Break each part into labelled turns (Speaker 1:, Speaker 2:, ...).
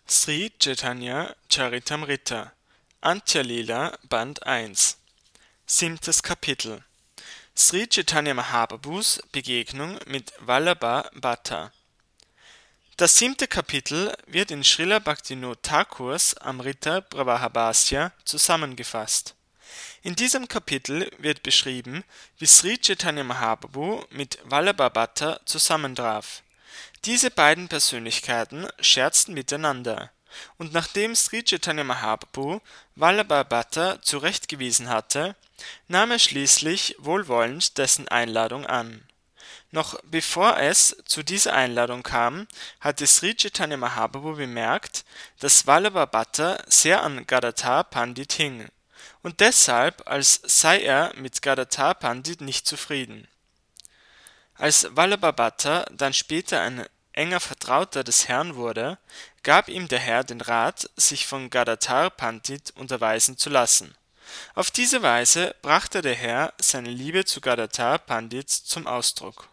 Speaker 1: Sri Chaitanya Charitamrita, Antya-Lila, Band 1. 7. Kapitel. Sri Chaitanya Mahaprabhus Begegnung mit Vallabha Bhatta. Das 7. Kapitel wird in Srila Bhaktivinoda Thakurs Amrita Pravaha zusammengefasst. In diesem Kapitel wird beschrieben, wie Sri Chaitanya Mahaprabhu mit Vallabha Bhatta zusammentraf. Diese beiden Persönlichkeiten scherzten miteinander, und nachdem Sri Chaitanya Mahaprabhu Vallabha Bhatta zurechtgewiesen hatte, nahm er schließlich wohlwollend dessen Einladung an. Noch bevor es zu dieser Einladung kam, hatte Sri Chaitanya Mahaprabhu bemerkt, dass Vallabha Bhatta sehr an Gadadhar Pandit hing, und deshalb, als sei er mit Gadadhar Pandit nicht zufrieden. Als Vallabha Bhatta dann später ein enger Vertrauter des Herrn wurde, gab ihm der Herr den Rat, sich von Gadadhar Pandit unterweisen zu lassen. Auf diese Weise brachte der Herr seine Liebe zu Gadadhar Pandit zum Ausdruck.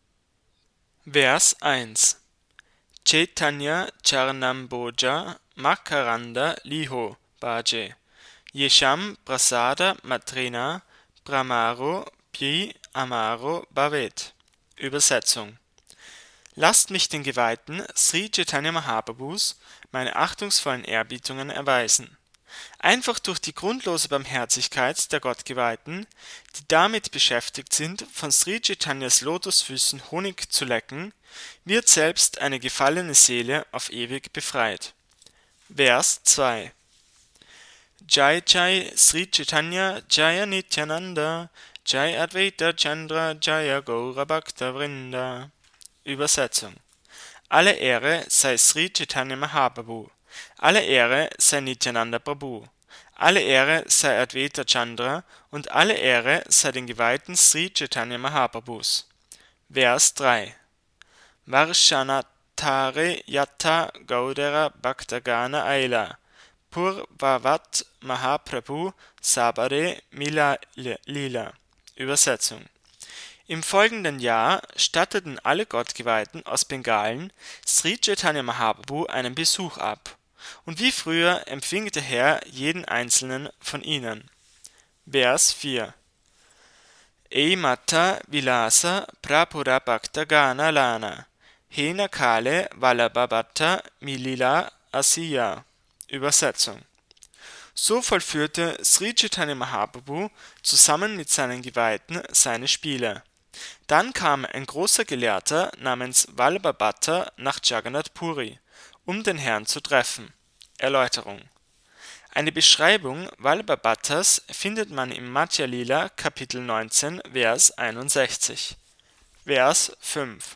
Speaker 1: Vers 1. Chaitanya Charnamboja Makaranda Liho Bhaje Yesham Prasada Matrena Brahmaro Pi Amaro Bhavet. Übersetzung: Lasst mich den Geweihten Sri Chaitanya Mahaprabhus meine achtungsvollen Erbietungen erweisen. Einfach durch die grundlose Barmherzigkeit der Gottgeweihten, die damit beschäftigt sind, von Sri Chaitanyas Lotusfüßen Honig zu lecken, wird selbst eine gefallene Seele auf ewig befreit. Vers 2. Jai Jai Sri Chaitanya Jaya Nityananda Jai Advaita Chandra Jaya Gaura Bhakta Vrinda. Übersetzung: Alle Ehre sei Sri Chaitanya Mahaprabhu, alle Ehre sei Nityananda Prabhu, alle Ehre sei Advaita Chandra und alle Ehre sei den Geweihten Sri Chaitanya Mahaprabhus. Vers 3. Varshanatare Yatta Gaudera Bhaktagana Aila Purvavat Mahaprabhu Sabare Mila Lila. Übersetzung: Im folgenden Jahr statteten alle Gottgeweihten aus Bengalen Sri Chaitanya Mahaprabhu einen Besuch ab, und wie früher empfing der Herr jeden einzelnen von ihnen. Vers 4. Eimata Vilasa Prapura Bhakta Gana Lana Hena Kale Vallabha Bhatta Milila Asiya. Übersetzung: So vollführte Sri Chaitanya Mahaprabhu zusammen mit seinen Geweihten seine Spiele. Dann kam ein großer Gelehrter namens Vallabha Bhatta nach Jagannath Puri, um den Herrn zu treffen. Erläuterung: Eine Beschreibung Vallabha Bhattas findet man im Madhya Lila, Kapitel 19, Vers 61. Vers 5.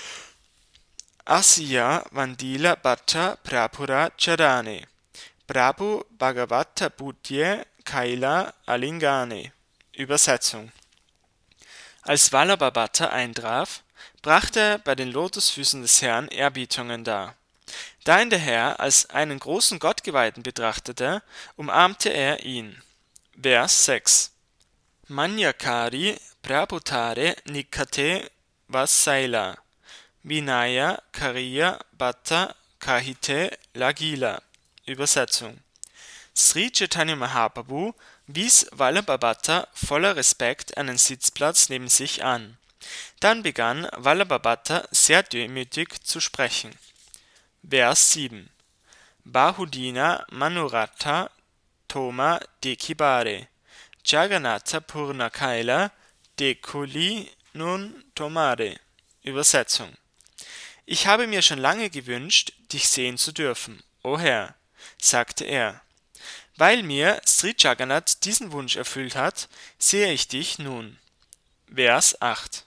Speaker 1: Asiya Vandila Bhatta Prapura Charane Prabhu Bhagavata Bhutye Kaila Alingane. Übersetzung: Als Vallabha Bhatta eintraf, brachte er bei den Lotusfüßen des Herrn Erbietungen dar. Da ihn der Herr als einen großen Gottgeweihten betrachtete, umarmte er ihn. Vers 6. Manyakari Prabhutare Nikate Vasaila Vinaya Kariya Bhatta Kahite Lagila. Übersetzung: Sri Chaitanya Mahaprabhu wies Vallabha Bhatta voller Respekt einen Sitzplatz neben sich an. Dann begann Vallabha Bhatta sehr demütig zu sprechen. Vers 7. Bahudina Manuratha Toma Dekibare Jagannatha Purna Kaila Dekuli Nun Tomare. Übersetzung: Ich habe mir schon lange gewünscht, dich sehen zu dürfen, o Herr, sagte er. Weil mir Sri Jagannath diesen Wunsch erfüllt hat, sehe ich dich nun. Vers 8.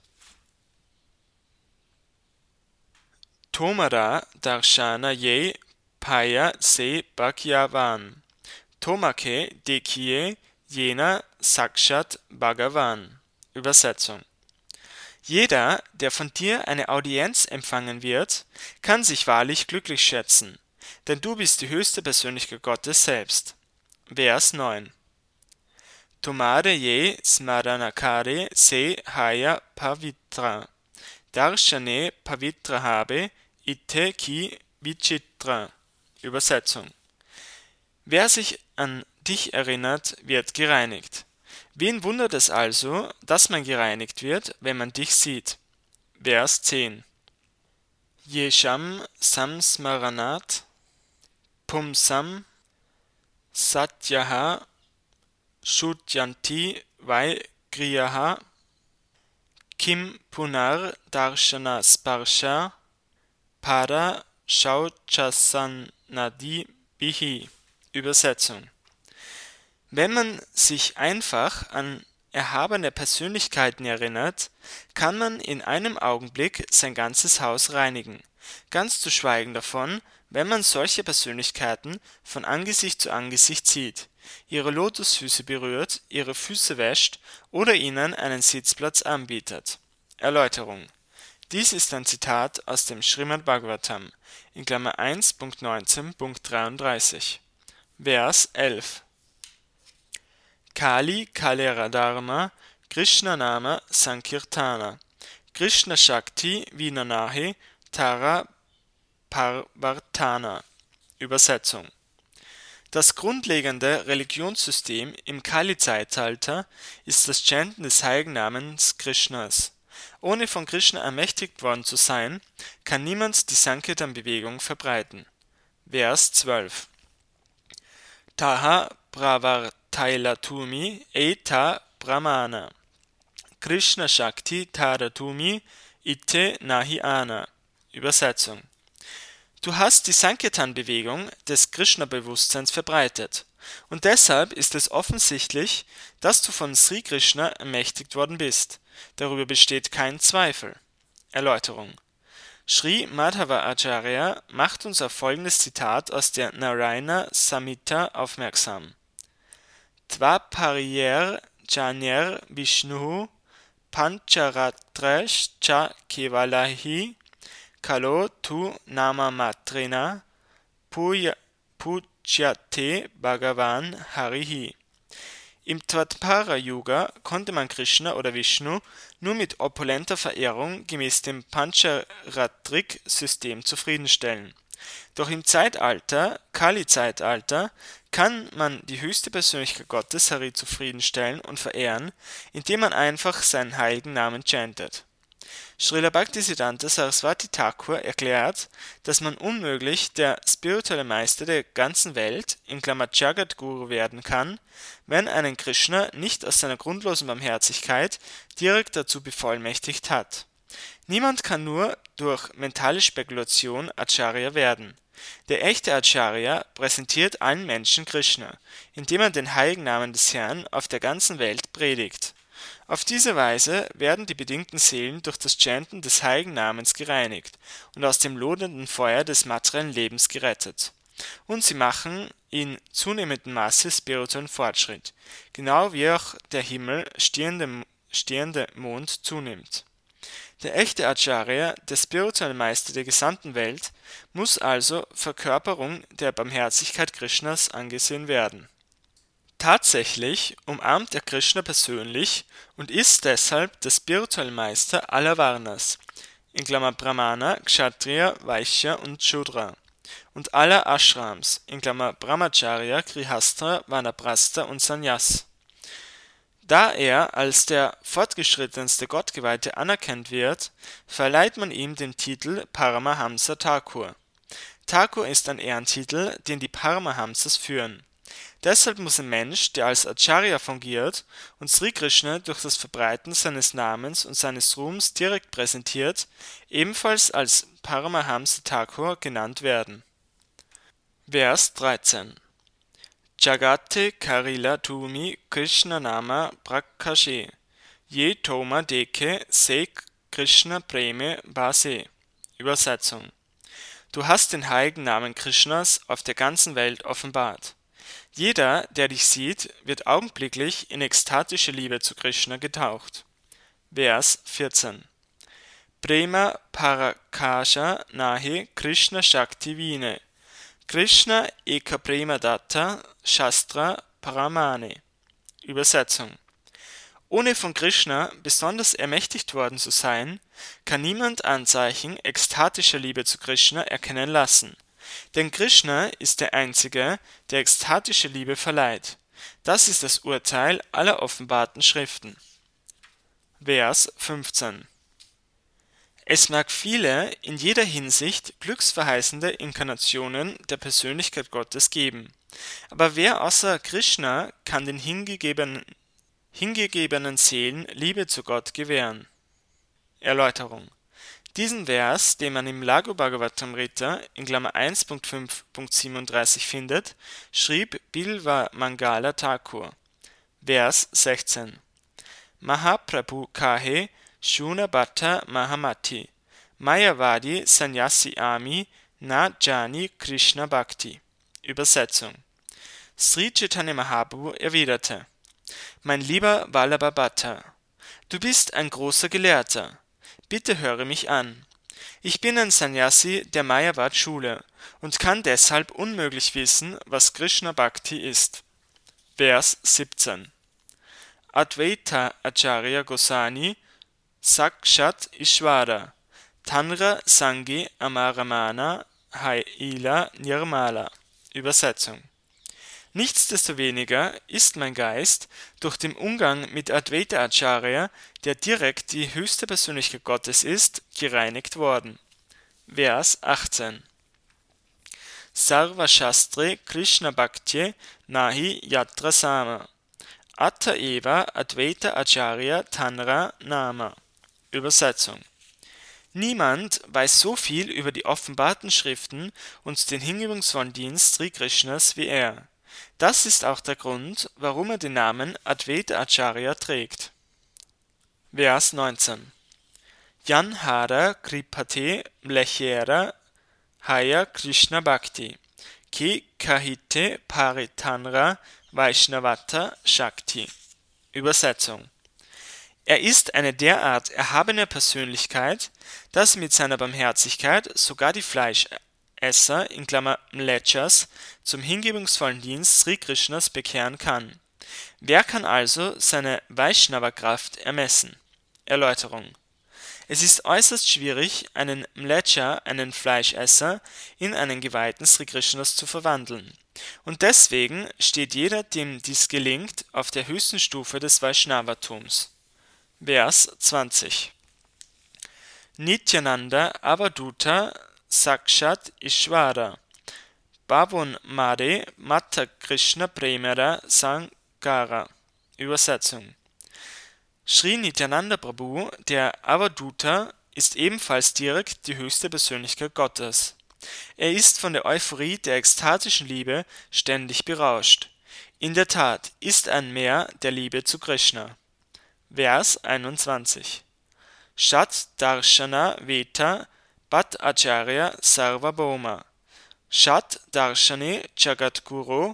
Speaker 1: Tomara Darshana Ye Paya Se Bhagyavan Tomake Dekiye Jena Sakshat Bhagavan. Übersetzung: Jeder, der von dir eine Audienz empfangen wird, kann sich wahrlich glücklich schätzen, denn du bist die höchste Persönlichkeit Gottes selbst. Vers 9. Tomare ye smaranakare se haya pavitra darshane pavitra habe itte ki vichitra. Übersetzung: Wer sich an dich erinnert, wird gereinigt. Wen wundert es also, dass man gereinigt wird, wenn man dich sieht? Vers 10: Yesham samsmaranat pumsam satyaha shudyanti vai griyaha kim punar darshana sparsha pada shauchasanadi bihi. Übersetzung: Wenn man sich einfach an erhabene Persönlichkeiten erinnert, kann man in einem Augenblick sein ganzes Haus reinigen, ganz zu schweigen davon, wenn man solche Persönlichkeiten von Angesicht zu Angesicht sieht, ihre Lotusfüße berührt, ihre Füße wäscht oder ihnen einen Sitzplatz anbietet. Erläuterung: Dies ist ein Zitat aus dem Srimad Bhagavatam (1.19.33). Vers 11: Kali Kaleradharma Krishna Nama Sankirtana Krishna Shakti Vinanahi Tara Parvartana. Übersetzung: Das grundlegende Religionssystem im Kali-Zeitalter ist das Chanten des heiligen Namens Krishnas. Ohne von Krishna ermächtigt worden zu sein, kann niemand die Sankirtan-Bewegung verbreiten. Vers 12: Taha pravartailatumi eta brahmana Krishna Shakti tadatumi ite nahi ana. Übersetzung: Du hast die Sankirtan-Bewegung des Krishna-Bewusstseins verbreitet, und deshalb ist es offensichtlich, dass du von Sri Krishna ermächtigt worden bist. Darüber besteht kein Zweifel. Erläuterung: Sri Madhava Acharya macht uns auf folgendes Zitat aus der Narayana Samhita aufmerksam: Tvaparyer Janyer Vishnuhu Pancharatrash cha Kevalahi Kalo tu Namamatrena Pujyate Bhagavan Harihi. Im Dvapara-Yuga konnte man Krishna oder Vishnu nur mit opulenter Verehrung gemäß dem Pancharatrik-System zufriedenstellen. Doch im Zeitalter, Kali-Zeitalter, kann man die höchste Persönlichkeit Gottes, Hari, zufriedenstellen und verehren, indem man einfach seinen heiligen Namen chantet. Srila Bhaktisiddhanta Saraswati Thakur erklärt, dass man unmöglich der spirituelle Meister der ganzen Welt (Jagat-Guru) werden kann, wenn einen Krishna nicht aus seiner grundlosen Barmherzigkeit direkt dazu bevollmächtigt hat. Niemand kann nur durch mentale Spekulation Acharya werden. Der echte Acharya präsentiert allen Menschen Krishna, indem er den heiligen Namen des Herrn auf der ganzen Welt predigt. Auf diese Weise werden die bedingten Seelen durch das Chanten des heiligen Namens gereinigt und aus dem lodernden Feuer des materiellen Lebens gerettet. Und sie machen in zunehmendem Maße spirituellen Fortschritt, genau wie auch der Himmel stehende Mond zunimmt. Der echte Acharya, der spirituelle Meister der gesamten Welt, muss also Verkörperung der Barmherzigkeit Krishnas angesehen werden. Tatsächlich umarmt er Krishna persönlich und ist deshalb der spirituelle Meister aller Varnas (Brahmana, Kshatriya, Vaishya und Shudra) und aller Ashrams (Brahmacharya, Grihastha, Vanaprastha und Sannyas). Da er als der fortgeschrittenste Gottgeweihte anerkannt wird, verleiht man ihm den Titel Paramahamsa Thakur. Thakur ist ein Ehrentitel, den die Paramahamsas führen. Deshalb muss ein Mensch, der als Acharya fungiert und Sri Krishna durch das Verbreiten seines Namens und seines Ruhms direkt präsentiert, ebenfalls als Paramahamsa Thakur genannt werden. Vers 13: Jagate Karila Tumi Krishna Nama Prakashe Ye Toma Deke Se Krishna Preme Base. Übersetzung: Du hast den heiligen Namen Krishnas auf der ganzen Welt offenbart. Jeder, der dich sieht, wird augenblicklich in ekstatische Liebe zu Krishna getaucht. Vers 14: Prema Parakasha Nahe Krishna Shakti Vine Krishna Eka Prema Datta Shastra Paramane. Übersetzung: Ohne von Krishna besonders ermächtigt worden zu sein, kann niemand Anzeichen ekstatischer Liebe zu Krishna erkennen lassen. Denn Krishna ist der Einzige, der ekstatische Liebe verleiht. Das ist das Urteil aller offenbarten Schriften. Vers 15. Es mag viele, in jeder Hinsicht glücksverheißende Inkarnationen der Persönlichkeit Gottes geben. Aber wer außer Krishna kann den hingegebenen Seelen Liebe zu Gott gewähren? Erläuterung. Diesen Vers, den man im Laghu Bhagavatamrita in Klammer 1.5.37 findet, schrieb Bilva Mangala Thakur. Vers 16. Mahaprabhu kahe Shuna Bhatta Mahamati Mayavadi Sannyasi Ami Na Jani Krishna Bhakti. Übersetzung. Sri Chaitanya Mahaprabhu erwiderte: Mein lieber Vallabha Bhatta, du bist ein großer Gelehrter. Bitte höre mich an. Ich bin ein Sannyasi der Mayavad-Schule und kann deshalb unmöglich wissen, was Krishna Bhakti ist. Vers 17. Advaita Acharya Gosani Sakshat Ishvara Tanra Sangi Amaramana Haila Nirmala. Übersetzung. Nichtsdestoweniger ist mein Geist durch den Umgang mit Advaita Acharya, der direkt die höchste Persönlichkeit Gottes ist, gereinigt worden. Vers 18. Sarva Shastre Krishna Bhaktye Nahi Yatra Sama Atta Eva Advaita Acharya Tanra Nama. Übersetzung. Niemand weiß so viel über die offenbarten Schriften und den hingebungsvollen Dienst Sri Krishnas wie er. Das ist auch der Grund, warum er den Namen Advaita Acharya trägt. Vers 19. Yanhara Kripate Mlechera Haya Krishna Bhakti Ki Kahite Paritanra Vaishnavata Shakti. Übersetzung. Er ist eine derart erhabene Persönlichkeit, dass mit seiner Barmherzigkeit sogar die Fleischesser in Klammer Mlechas zum hingebungsvollen Dienst Sri Krishnas bekehren kann. Wer kann also seine Vaishnava-Kraft ermessen? Erläuterung. Es ist äußerst schwierig, einen Mlecha, einen Fleischesser, in einen Geweihten Sri Krishnas zu verwandeln. Und deswegen steht jeder, dem dies gelingt, auf der höchsten Stufe des Vaishnavatums. Vers 20. Nityananda Avaduta Sakshat Ishvara Bhavon Mare Mata Krishna Premera Sankara. Übersetzung. Sri Nityananda Prabhu, der Avaduta, ist ebenfalls direkt die höchste Persönlichkeit Gottes. Er ist von der Euphorie der ekstatischen Liebe ständig berauscht. In der Tat ist ein Meer der Liebe zu Krishna. Vers 21. Shat Darshana Veta Bhat Acharya Sarvabhauma Shat Darshane Jagadguru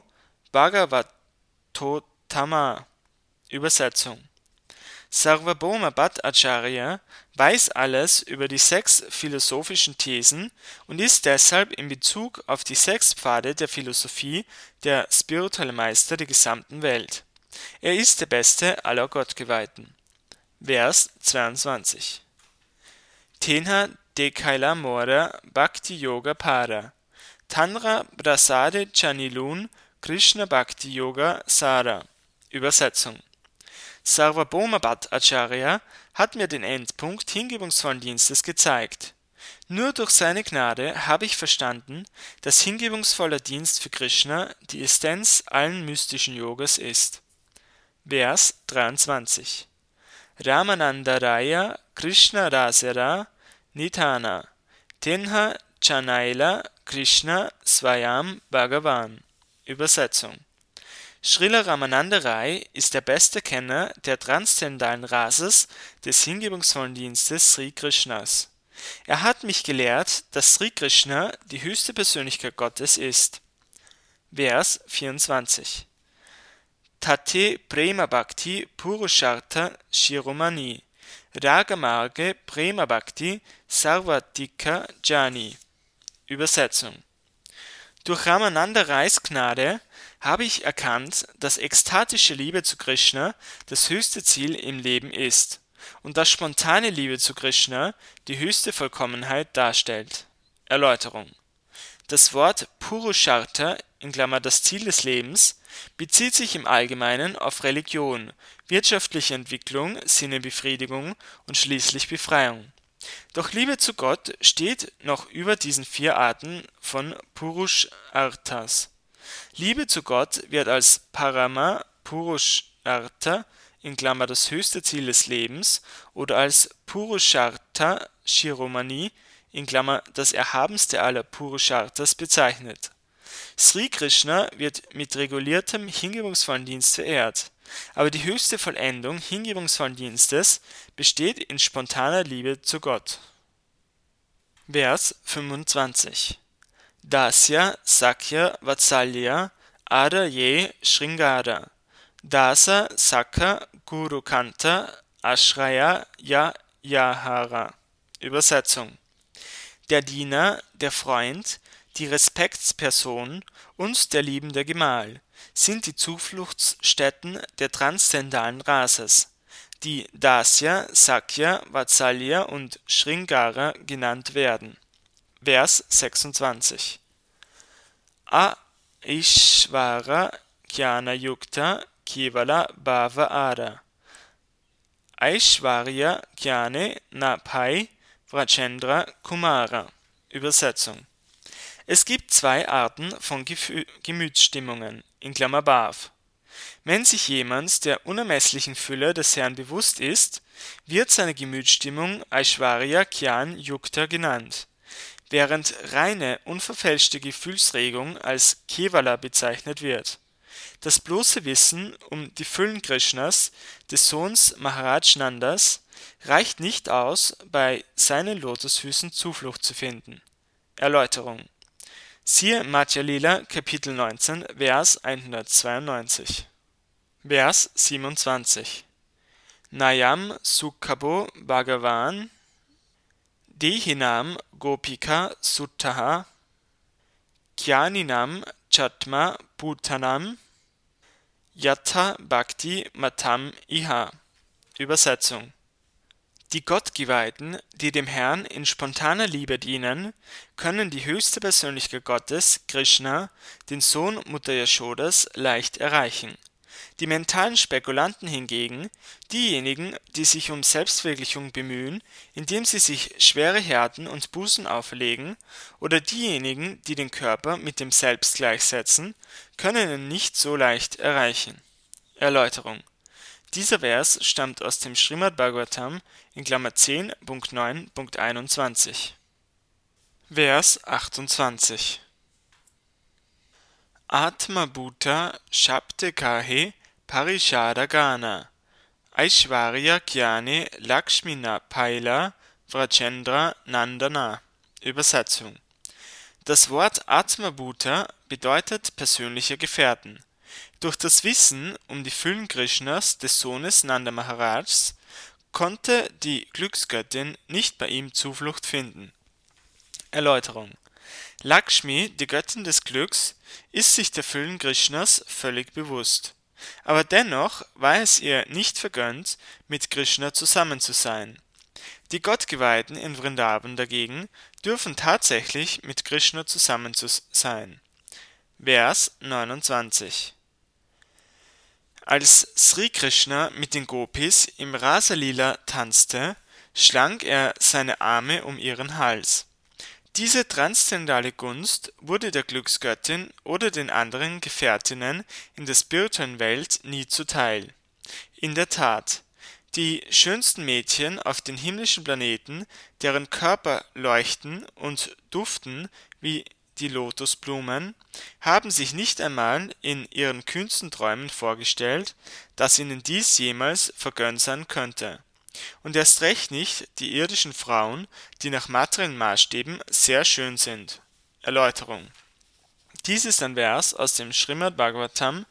Speaker 1: Bhagavatottama. Übersetzung. Sarvabhauma Bhat Acharya weiß alles über die 6 philosophischen Thesen und ist deshalb in Bezug auf die 6 Pfade der Philosophie der spirituelle Meister der gesamten Welt. Er ist der beste aller Gottgeweihten. Vers 22. Tenha Dekaila Mora Bhakti Yoga Para Tanra Prasade Chanilun Krishna Bhakti Yoga Sara. Übersetzung. Sarvabhauma Bhat Acharya hat mir den Endpunkt hingebungsvollen Dienstes gezeigt. Nur durch seine Gnade habe ich verstanden, dass hingebungsvoller Dienst für Krishna die Essenz allen mystischen Yogas ist. Vers 23. Ramanandaraya Krishna Rasera Nithana Tenha Chanaila Krishna Swayam Bhagavan. Übersetzung. Srila Ramananda Rai ist der beste Kenner der transzendentalen Rases des hingebungsvollen Dienstes Sri Krishnas. Er hat mich gelehrt, dass Sri Krishna die höchste Persönlichkeit Gottes ist. Vers 24. Tate Prema Bhakti Purushartha Shiromani Ragamarge Prema Bhakti Sarvatika Jani. Übersetzung. Durch Ramananda Rais Gnade habe ich erkannt, dass ekstatische Liebe zu Krishna das höchste Ziel im Leben ist und dass spontane Liebe zu Krishna die höchste Vollkommenheit darstellt. Erläuterung. Das Wort Purushartha (das Ziel des Lebens) bezieht sich im Allgemeinen auf Religion, wirtschaftliche Entwicklung, Sinnebefriedigung und schließlich Befreiung. Doch Liebe zu Gott steht noch über diesen 4 Arten von Purusharthas. Liebe zu Gott wird als Parama Purushartha (das höchste Ziel des Lebens) oder als Purushartha Shiromani (das erhabenste aller Purusharthas) bezeichnet. Sri Krishna wird mit reguliertem, hingebungsvollen Dienst verehrt, aber die höchste Vollendung hingebungsvollen Dienstes besteht in spontaner Liebe zu Gott. Vers 25 Dasya Sakhya Vatsalya Ada Ye Sringara Dasa Sakha Guru Kanta Ashraya Ya Yahara. Übersetzung: Der Diener, der Freund, die Respektsperson und der liebende Gemahl sind die Zufluchtsstätten der transzendentalen Rases, die Dasya, Sakhya, Vatsalya und Sringara genannt werden. Vers 26 Aishvara Jnana Yukta Kevala Bhava Ada Aishvarya Jnane Na Pai Vrajendra Kumara. Übersetzung: Es gibt 2 Arten von Gemütsstimmungen (Bhav). Wenn sich jemand der unermesslichen Fülle des Herrn bewusst ist, wird seine Gemütsstimmung Aishvarya Gyan Yukta genannt, während reine, unverfälschte Gefühlsregung als Kevala bezeichnet wird. Das bloße Wissen um die Füllen Krishnas, des Sohns Maharaj Nandas, reicht nicht aus, bei seinen Lotusfüßen Zuflucht zu finden. Erläuterung: Siehe Madhya Lila, Kapitel 19, Vers 192. Vers 27 Nayam Sukhabo Bhagavan Dehinam Gopika Suttaha Jnaninam Chatma Bhutanam Yatha Bhakti Matam Iha. Übersetzung: Die Gottgeweihten, die dem Herrn in spontaner Liebe dienen, können die höchste Persönlichkeit Gottes, Krishna, den Sohn Mutter Yashodas, leicht erreichen. Die mentalen Spekulanten hingegen, diejenigen, die sich um Selbstverwirklichung bemühen, indem sie sich schwere Härten und Bußen auferlegen, oder diejenigen, die den Körper mit dem Selbst gleichsetzen, können ihn nicht so leicht erreichen. Erläuterung: Dieser Vers stammt aus dem Srimad Bhagavatam (10.9.21). Vers 28 Atma Bhuta Shabde Kahe Parishada Gana Aishvarya Jnane Lakshmina Paila Vrajendra Nandana. Übersetzung: Das Wort Atma Bhuta bedeutet persönliche Gefährten. Durch das Wissen um die Füllen Krishnas, des Sohnes Nanda Maharajs, konnte die Glücksgöttin nicht bei ihm Zuflucht finden. Erläuterung: Lakshmi, die Göttin des Glücks, ist sich der Füllen Krishnas völlig bewusst. Aber dennoch war es ihr nicht vergönnt, mit Krishna zusammen zu sein. Die Gottgeweihten in Vrindavan dagegen dürfen tatsächlich mit Krishna zusammen sein. Vers 29 Als Sri Krishna mit den Gopis im Rasa-Lila tanzte, schlang er seine Arme um ihren Hals. Diese transzendentale Gunst wurde der Glücksgöttin oder den anderen Gefährtinnen in der spirituellen Welt nie zuteil. In der Tat, die schönsten Mädchen auf den himmlischen Planeten, deren Körper leuchten und duften wie die Lotusblumen, haben sich nicht einmal in ihren kühnsten Träumen vorgestellt, dass ihnen dies jemals vergönnt sein könnte. Und erst recht nicht die irdischen Frauen, die nach materiellen Maßstäben sehr schön sind. Erläuterung: Dies ist ein Vers aus dem Srimad Bhagavatam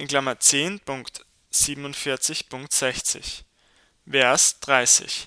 Speaker 1: (10.47.60). Vers 30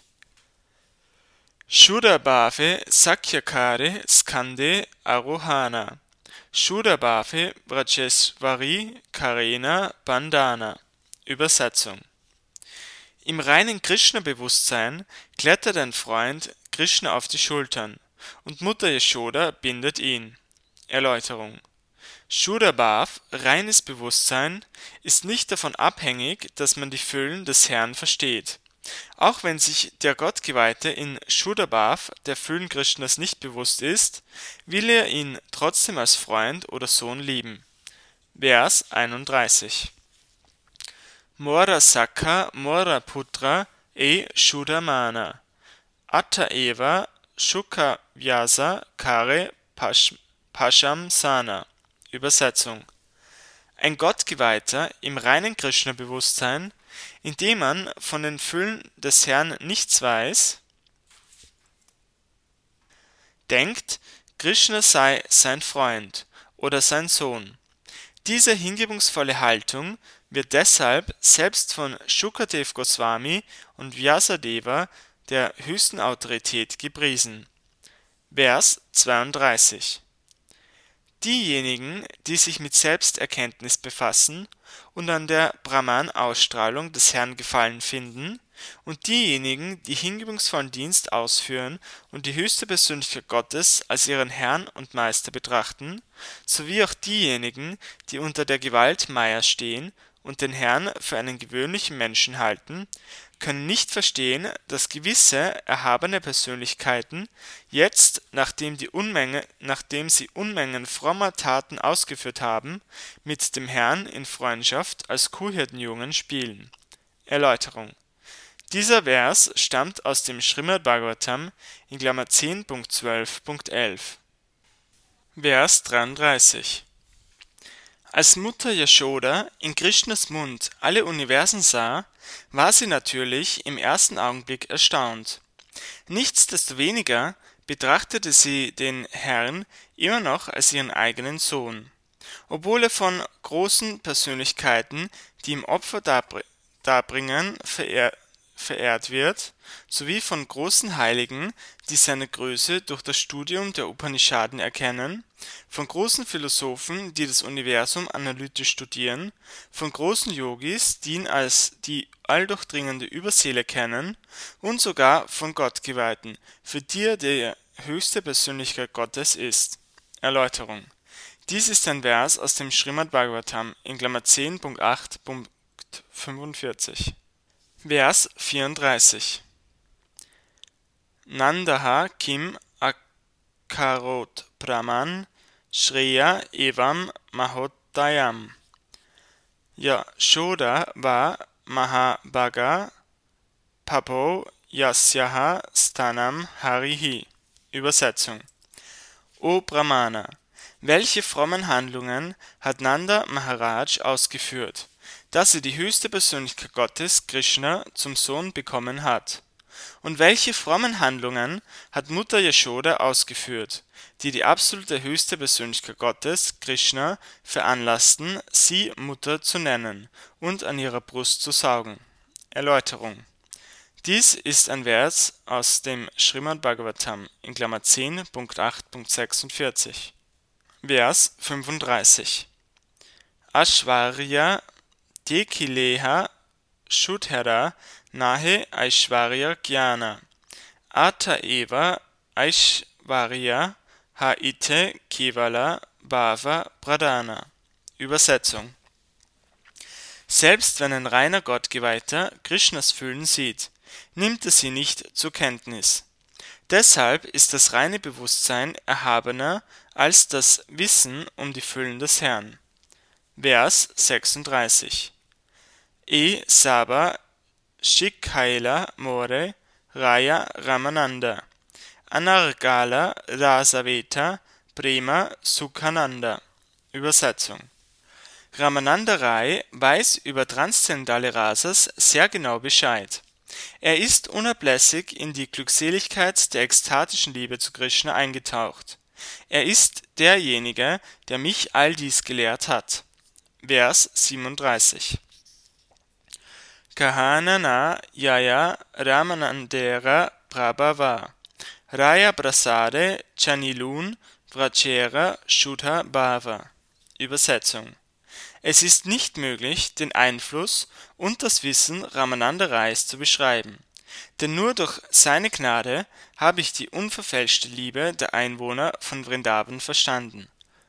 Speaker 1: Shudabhave Sakyakare Skande Arohana Shudabhave Vrajeshvari Karena Bandhana. Übersetzung: Im reinen Krishna-Bewusstsein klettert ein Freund Krishna auf die Schultern und Mutter Yashoda bindet ihn. Erläuterung: Shuddha Bhav, reines Bewusstsein, ist nicht davon abhängig, dass man die Füllen des Herrn versteht. Auch wenn sich der Gottgeweihte in Shuddha Bhav der Füllen Krishnas nicht bewusst ist, will er ihn trotzdem als Freund oder Sohn lieben. Vers 31. Mora Sakha Mora Putra Shuddha Mana Atta Eva Shukha Vyasa Kare Pasham Sana. Übersetzung: Ein Gottgeweihter im reinen Krishna-Bewusstsein, indem man von den Füllen des Herrn nichts weiß, denkt, Krishna sei sein Freund oder sein Sohn. Diese hingebungsvolle Haltung wird deshalb selbst von Shukadev Goswami und Vyasadeva, der höchsten Autorität, gepriesen. Vers 32. Diejenigen, die sich mit Selbsterkenntnis befassen und an der Brahman-Ausstrahlung des Herrn Gefallen finden, und diejenigen, die hingebungsvollen Dienst ausführen und die höchste Persönlichkeit Gottes als ihren Herrn und Meister betrachten, sowie auch diejenigen, die unter der Gewalt Mayas stehen und den Herrn für einen gewöhnlichen Menschen halten, können nicht verstehen, dass gewisse erhabene Persönlichkeiten jetzt, nachdem sie Unmengen frommer Taten ausgeführt haben, mit dem Herrn in Freundschaft als Kuhhirtenjungen spielen. Erläuterung: Dieser Vers stammt aus dem Srimad Bhagavatam in Klammer 10.12.11. Vers 33. Als Mutter Yashoda in Krishnas Mund alle Universen sah, war sie natürlich im ersten Augenblick erstaunt. Nichtsdestoweniger betrachtete sie den Herrn immer noch als ihren eigenen Sohn. Obwohl er von großen Persönlichkeiten, die ihm Opfer darbringen, verehrt wird, sowie von großen Heiligen, die seine Größe durch das Studium der Upanishaden erkennen, von großen Philosophen, die das Universum analytisch studieren, von großen Yogis, die ihn als die alldurchdringende Überseele kennen, und sogar von Gottgeweihten, für die er die höchste Persönlichkeit Gottes ist. Erläuterung: Dies ist ein Vers aus dem Srimad Bhagavatam in Klammer 10.8.45. Vers 34. Nandaha kim akarot Brahman Shreya evam mahodayam. Yashoda va Mahabhaga Papo Yasyaha Stanam Harihi. Übersetzung: O Brahmana, welche frommen Handlungen hat Nanda Maharaj ausgeführt, dass er die höchste Persönlichkeit Gottes, Krishna, zum Sohn bekommen hat? Und welche frommen Handlungen hat Mutter Yashoda ausgeführt, die die absolute höchste Persönlichkeit Gottes, Krishna, veranlassten, sie Mutter zu nennen und an ihrer Brust zu saugen? Erläuterung: Dies ist ein Vers aus dem Srimad Bhagavatam in Klammer 10.8.46. Vers 35. Ashvarya Dekileha Shudhara Nahe Aishvarya Jnana Ata Eva Aishvarya Haite Kevala Bhava Pradhana. Übersetzung: Selbst wenn ein reiner Gottgeweihter Krishnas Füllen sieht, nimmt er sie nicht zur Kenntnis. Deshalb ist das reine Bewusstsein erhabener als das Wissen um die Füllen des Herrn. Vers 36. Saba Shikhaila More Raya Ramananda Anargala Rasaveta Prema Sukhananda. Übersetzung: Ramananda Rai weiß über transzendentale Rasas sehr genau Bescheid. Er ist unablässig in die Glückseligkeit der ekstatischen Liebe zu Krishna eingetaucht. Er ist derjenige, der mich all dies gelehrt hat. Vers 37. Kahanana Yaya Ramanandera Prabhava Raya Prasade Chanilun Vrachera Shuddha Bhava. Übersetzung: Es ist nicht möglich, den Einfluss und das Wissen Ramananda Rais zu beschreiben, denn nur durch seine Gnade habe ich die unverfälschte Liebe der Einwohner von Vrindavan verstanden.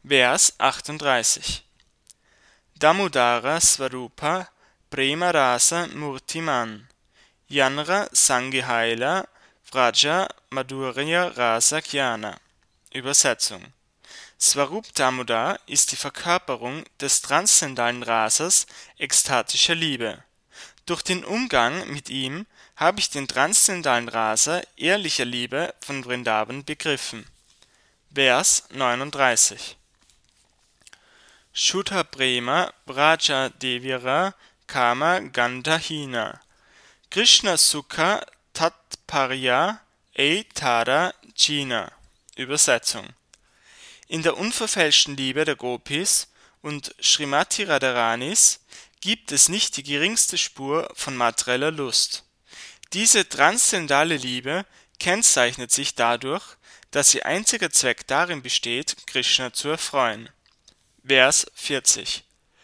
Speaker 1: Vers 38. Damodara Svarupa Prema Rasa Murtiman Yanra Sangehaila Vraja Madhurya Rasa Jnana. Übersetzung: Swarup Damodar ist die Verkörperung des transzendentalen Rasas ekstatischer Liebe. Durch den Umgang mit ihm habe ich den transzendentalen Rasa ehrlicher Liebe von Vrindavan begriffen. Vers 39. Shuddha Prema Vraja Devira Kama Gandhahina Krishna Sukha Tatparya Eitara Jina. Übersetzung: In der unverfälschten Liebe der Gopis und Srimati Radharanis gibt es nicht die geringste Spur von materieller Lust. Diese transzendentale Liebe kennzeichnet sich dadurch, dass ihr einziger Zweck darin besteht, Krishna zu erfreuen. Vers 40.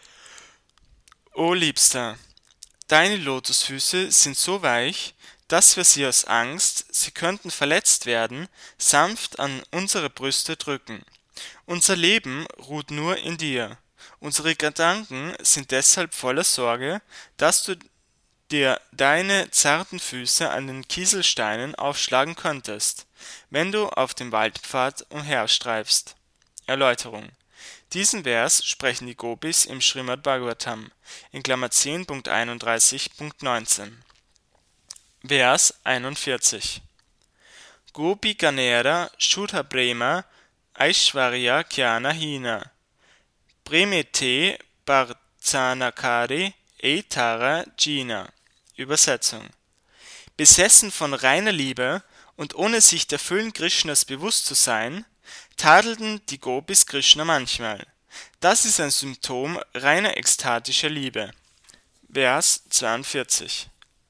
Speaker 1: O Liebster, deine Lotusfüße sind so weich, dass wir sie aus Angst, sie könnten verletzt werden, sanft an unsere Brüste drücken. Unser Leben ruht nur in dir. Unsere Gedanken sind deshalb voller Sorge, dass du dir deine zarten Füße an den Kieselsteinen aufschlagen könntest, wenn du auf dem Waldpfad umherstreifst. Erläuterung: Diesen Vers sprechen die Gopis im Srimad Bhagavatam in Klammer 10.31.19. Vers 41. Gopi Ganera Shuddha Prema Aishwarya Jnana Hina Premete Bhartanakari Eitara Jina. Übersetzung: Besessen von reiner Liebe und ohne sich der Füllen Krishnas bewusst zu sein, tadelten die Gopis Krishna manchmal. Das ist ein Symptom reiner ekstatischer Liebe. Vers 42.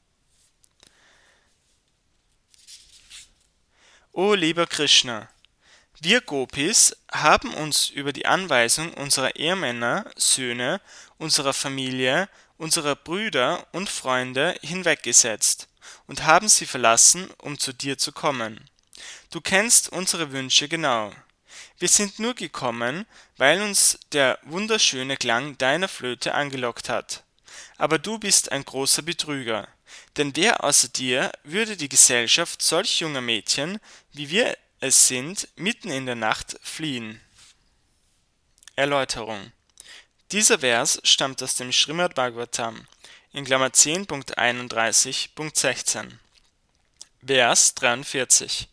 Speaker 1: O lieber Krishna, wir Gopis haben uns über die Anweisung unserer Ehemänner, Söhne, unserer Familie, unserer Brüder und Freunde hinweggesetzt und haben sie verlassen, um zu dir zu kommen. Du kennst unsere Wünsche genau. Wir sind nur gekommen, weil uns der wunderschöne Klang deiner Flöte angelockt hat. Aber du bist ein großer Betrüger, denn wer außer dir würde die Gesellschaft solch junger Mädchen, wie wir es sind, mitten in der Nacht fliehen? Erläuterung: Dieser Vers stammt aus dem Srimad Bhagavatam in Klammer 10.31.16. Vers 43.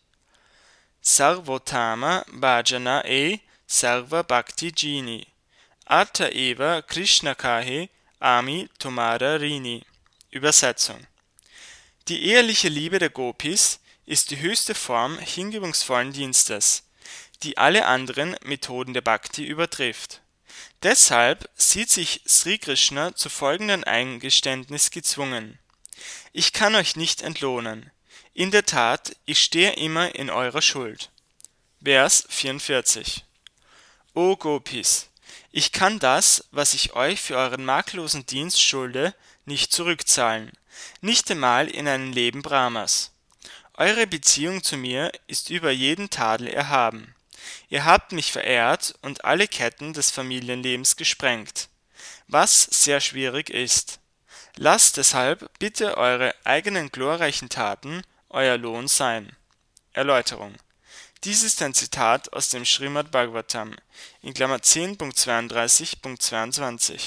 Speaker 1: Sarvotama Bhajana Sarva Bhakti Jini Ata Eva Krishna Kahe Ami Tomara Rini. Übersetzung: Die ehrliche Liebe der Gopis ist die höchste Form hingebungsvollen Dienstes, die alle anderen Methoden der Bhakti übertrifft. Deshalb sieht sich Sri Krishna zu folgendem Eingeständnis gezwungen: Ich kann euch nicht entlohnen. In der Tat, ich stehe immer in eurer Schuld. Vers 44. O Gopis, ich kann das, was ich euch für euren makellosen Dienst schulde, nicht zurückzahlen, nicht einmal in einem Leben Brahmas. Eure Beziehung zu mir ist über jeden Tadel erhaben. Ihr habt mich verehrt und alle Ketten des Familienlebens gesprengt, was sehr schwierig ist. Lasst deshalb bitte eure eigenen glorreichen Taten euer Lohn sein. Erläuterung: Dies ist ein Zitat aus dem Srimad Bhagavatam in Klammer 10.32.22.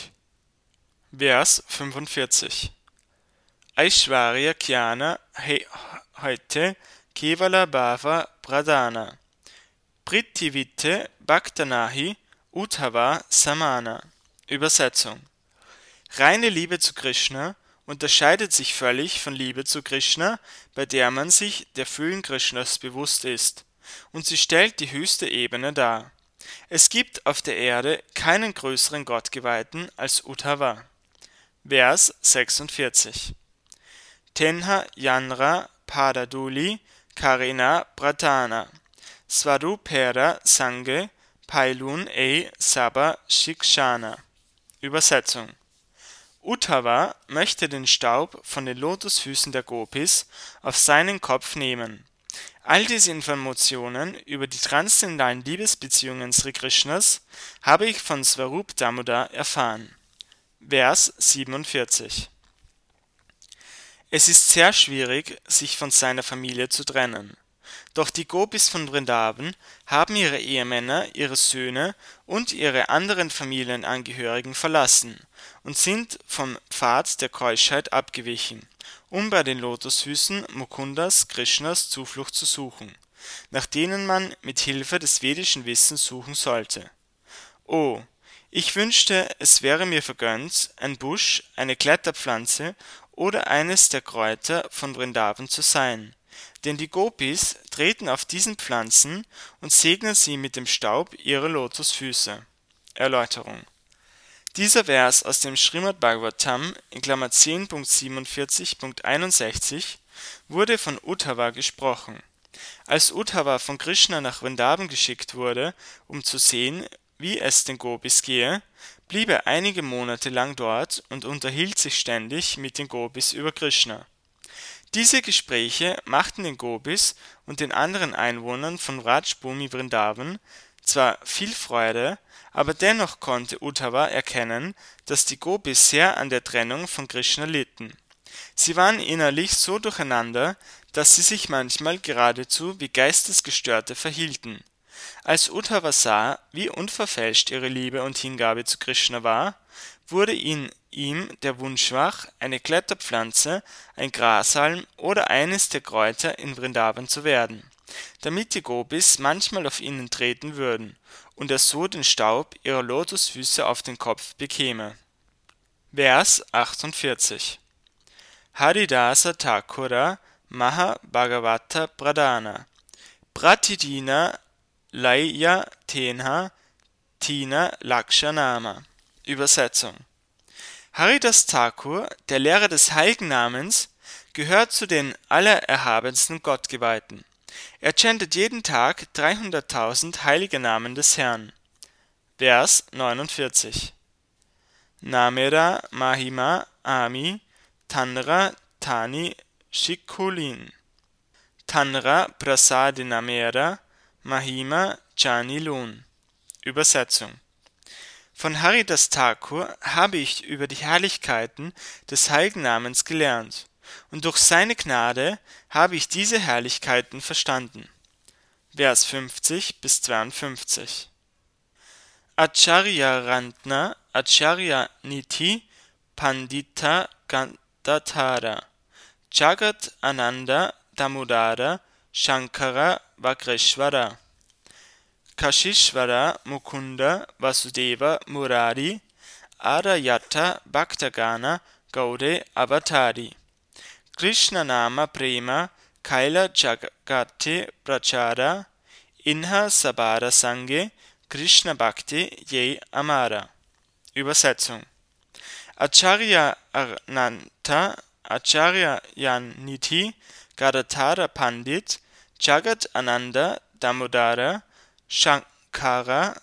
Speaker 1: Vers 45. Aishwarya Jnana Haite Kevala Bhava Pradhana Prithivite Bhaktanahi Uddhava Samana. Übersetzung: Reine Liebe zu Krishna unterscheidet sich völlig von Liebe zu Krishna, bei der man sich der Füllen Krishnas bewusst ist, und sie stellt die höchste Ebene dar. Es gibt auf der Erde keinen größeren Gottgeweihten als Uddhava. Vers 46. Tenha Yanra Padaduli Karena Pradhana Svarupera Sange Pailun Saba Shikshana. Übersetzung: Uddhava möchte den Staub von den Lotusfüßen der Gopis auf seinen Kopf nehmen. All diese Informationen über die transzendentalen Liebesbeziehungen Sri Krishnas habe ich von Swarup Damodar erfahren. Vers 47. Es ist sehr schwierig, sich von seiner Familie zu trennen. Doch die Gopis von Vrindavan haben ihre Ehemänner, ihre Söhne und ihre anderen Familienangehörigen verlassen und sind vom Pfad der Keuschheit abgewichen, um bei den Lotusfüßen Mukundas, Krishnas, Zuflucht zu suchen, nach denen man mit Hilfe des vedischen Wissens suchen sollte. Oh, ich wünschte, es wäre mir vergönnt, ein Busch, eine Kletterpflanze oder eines der Kräuter von Vrindavan zu sein, denn die Gopis treten auf diesen Pflanzen und segnen sie mit dem Staub ihrer Lotusfüße. Erläuterung: Dieser Vers aus dem Srimad Bhagavatam (10.47.61) wurde von Uddhava gesprochen. Als Uddhava von Krishna nach Vrindavan geschickt wurde, um zu sehen, wie es den Gopis gehe, blieb er einige Monate lang dort und unterhielt sich ständig mit den Gopis über Krishna. Diese Gespräche machten den Gopis und den anderen Einwohnern von Vrajbhumi Vrindavan zwar viel Freude, aber dennoch konnte Uddhava erkennen, dass die Gopis sehr an der Trennung von Krishna litten. Sie waren innerlich so durcheinander, dass sie sich manchmal geradezu wie Geistesgestörte verhielten. Als Uddhava sah, wie unverfälscht ihre Liebe und Hingabe zu Krishna war, wurde in ihm der Wunsch wach, eine Kletterpflanze, ein Grashalm oder eines der Kräuter in Vrindavan zu werden, damit die Gopis manchmal auf ihnen treten würden und er so den Staub ihrer Lotusfüße auf den Kopf bekäme. Vers 48. Haridasa Thakura Maha Bhagavata Pradhana Pratidina Laya Tenha Tina Lakshanama. Übersetzung: Haridas Thakur, der Lehrer des heiligen Namens, gehört zu den allererhabensten Gottgeweihten. Er chantet jeden Tag 300.000 heilige Namen des Herrn. Vers 49. Namera Mahima Ami Tanra Tani Shikulin Tanra Prasadinamera Mahima Janilun. Übersetzung: Von Haridas Thakur habe ich über die Herrlichkeiten des heiligen Namens gelernt, und durch seine Gnade habe ich diese Herrlichkeiten verstanden. Vers 50 bis 52. Acharya Rantna Acharya Niti Pandita Gandatara Jagat Ananda Damodara Shankara Vagreshvara Kashishvara Mukunda Vasudeva Murari Arayata Bhaktagana Gaude Avatari Krishna Nama Prema Kaila Jagate Prachara Inha Sabara Sange Krishna Bhakti Ye Amara. Übersetzung: Acharya Arnanta Acharya Yaniti Gadatara Pandit Jagat Ananda Damodara Shankara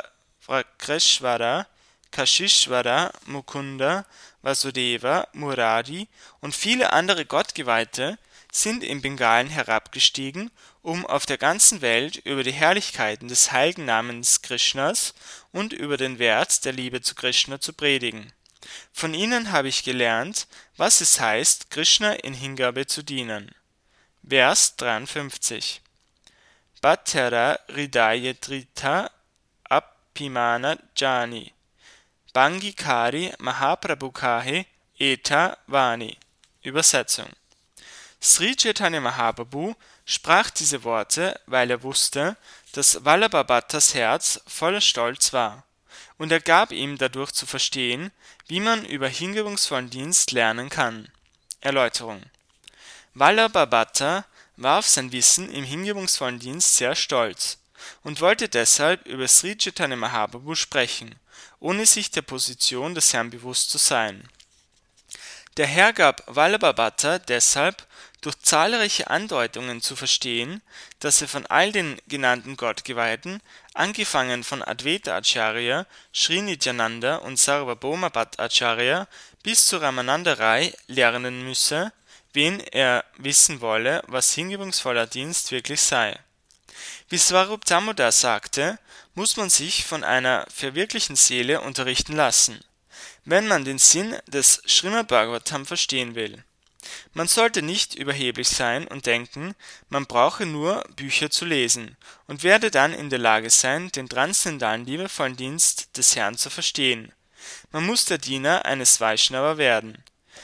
Speaker 1: Vagreshvara Kashishvara Mukunda Vasudeva Murari und viele andere Gottgeweihte sind in Bengalen herabgestiegen, um auf der ganzen Welt über die Herrlichkeiten des heiligen Namens Krishnas und über den Wert der Liebe zu Krishna zu predigen. Von ihnen habe ich gelernt, was es heißt, Krishna in Hingabe zu dienen. Vers 53. Bhattara Hridayadrita Apimana Jani Bangikari Mahaprabhukahe Eta Vani. Übersetzung: Sri Chaitanya Mahaprabhu sprach diese Worte, weil er wusste, dass Vallabhabhattas Herz voller Stolz war, und er gab ihm dadurch zu verstehen, wie man über hingebungsvollen Dienst lernen kann. Erläuterung: Vallabhabhatta war auf sein Wissen im hingebungsvollen Dienst sehr stolz und wollte deshalb über Sri Chaitanya Mahaprabhu sprechen, ohne sich der Position des Herrn bewusst zu sein. Der Herr gab Vallabhabhatta deshalb durch zahlreiche Andeutungen zu verstehen, dass er von all den genannten Gottgeweihten, angefangen von Advaita Acharya, Sri Nityananda und Sarvabhauma Bhattacharya bis zu Ramananda Rai, lernen müsse, wen er wissen wolle, was hingebungsvoller Dienst wirklich sei. Wie Swarup Damodar sagte, muss man sich von einer verwirklichten Seele unterrichten lassen, wenn man den Sinn des Srimad Bhagavatam verstehen will. Man sollte nicht überheblich sein und denken, man brauche nur Bücher zu lesen und werde dann in der Lage sein, den transzendentalen liebevollen Dienst des Herrn zu verstehen. Man muss der Diener eines Vaishnava werden.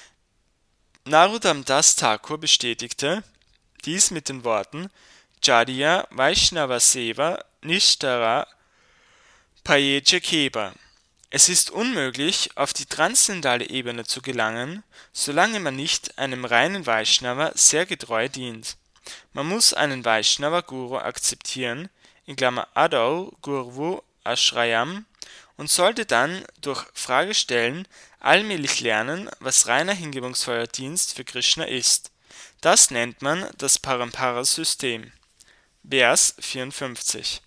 Speaker 1: Narottam Das Thakur bestätigte dies mit den Worten Charya Vaishnava Seva Nishtara Payeja Keba. Es ist unmöglich, auf die transzendentale Ebene zu gelangen, solange man nicht einem reinen Vaishnava sehr getreu dient. Man muss einen Vaishnava Guru akzeptieren (Adau Gurvu Ashrayam) und sollte dann durch Fragestellen allmählich lernen, was reiner hingebungsvoller Dienst für Krishna ist. Das nennt man das Parampara-System. Vers 54.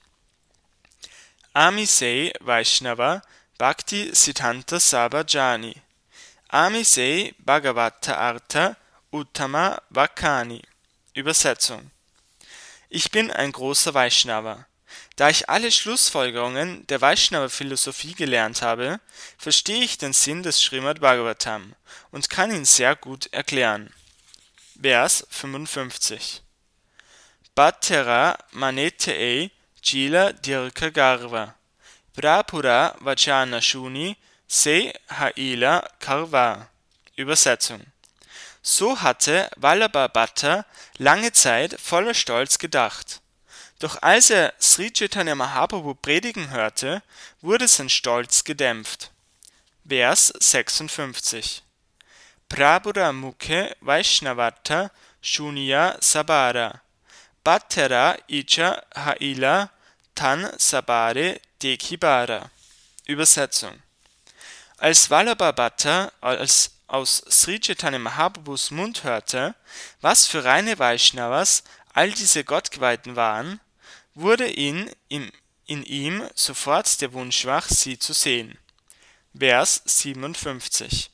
Speaker 1: Ami sei Vaishnava Bhakti Siddhanta Sabhajani Ami sei Bhagavata Artha Uttama Vakani. Übersetzung: Ich bin ein großer Vaishnava. Da ich alle Schlussfolgerungen der Vaishnava-Philosophie gelernt habe, verstehe ich den Sinn des Srimad Bhagavatam und kann ihn sehr gut erklären. Vers 55. Bhattera manetei Jila Dirka Garva Prapura Vajana Shuni Se Haila Karva. Übersetzung: So hatte Vallabha Bhatta lange Zeit voller Stolz gedacht. Doch als er Sri Chaitanya Mahaprabhu predigen hörte, wurde sein Stolz gedämpft. Vers 56. Prabhura Mukhe Vaishnavata Shuniya Sabara Bhattera Icha Haila Tan Sabare Dekibara. Übersetzung: Als Vallabha Bhatta aus Sri Chaitanya Mahaprabhus Mund hörte, was für reine Vaishnavas all diese Gottgeweihten waren, wurde in ihm sofort der Wunsch wach, sie zu sehen. Vers 57.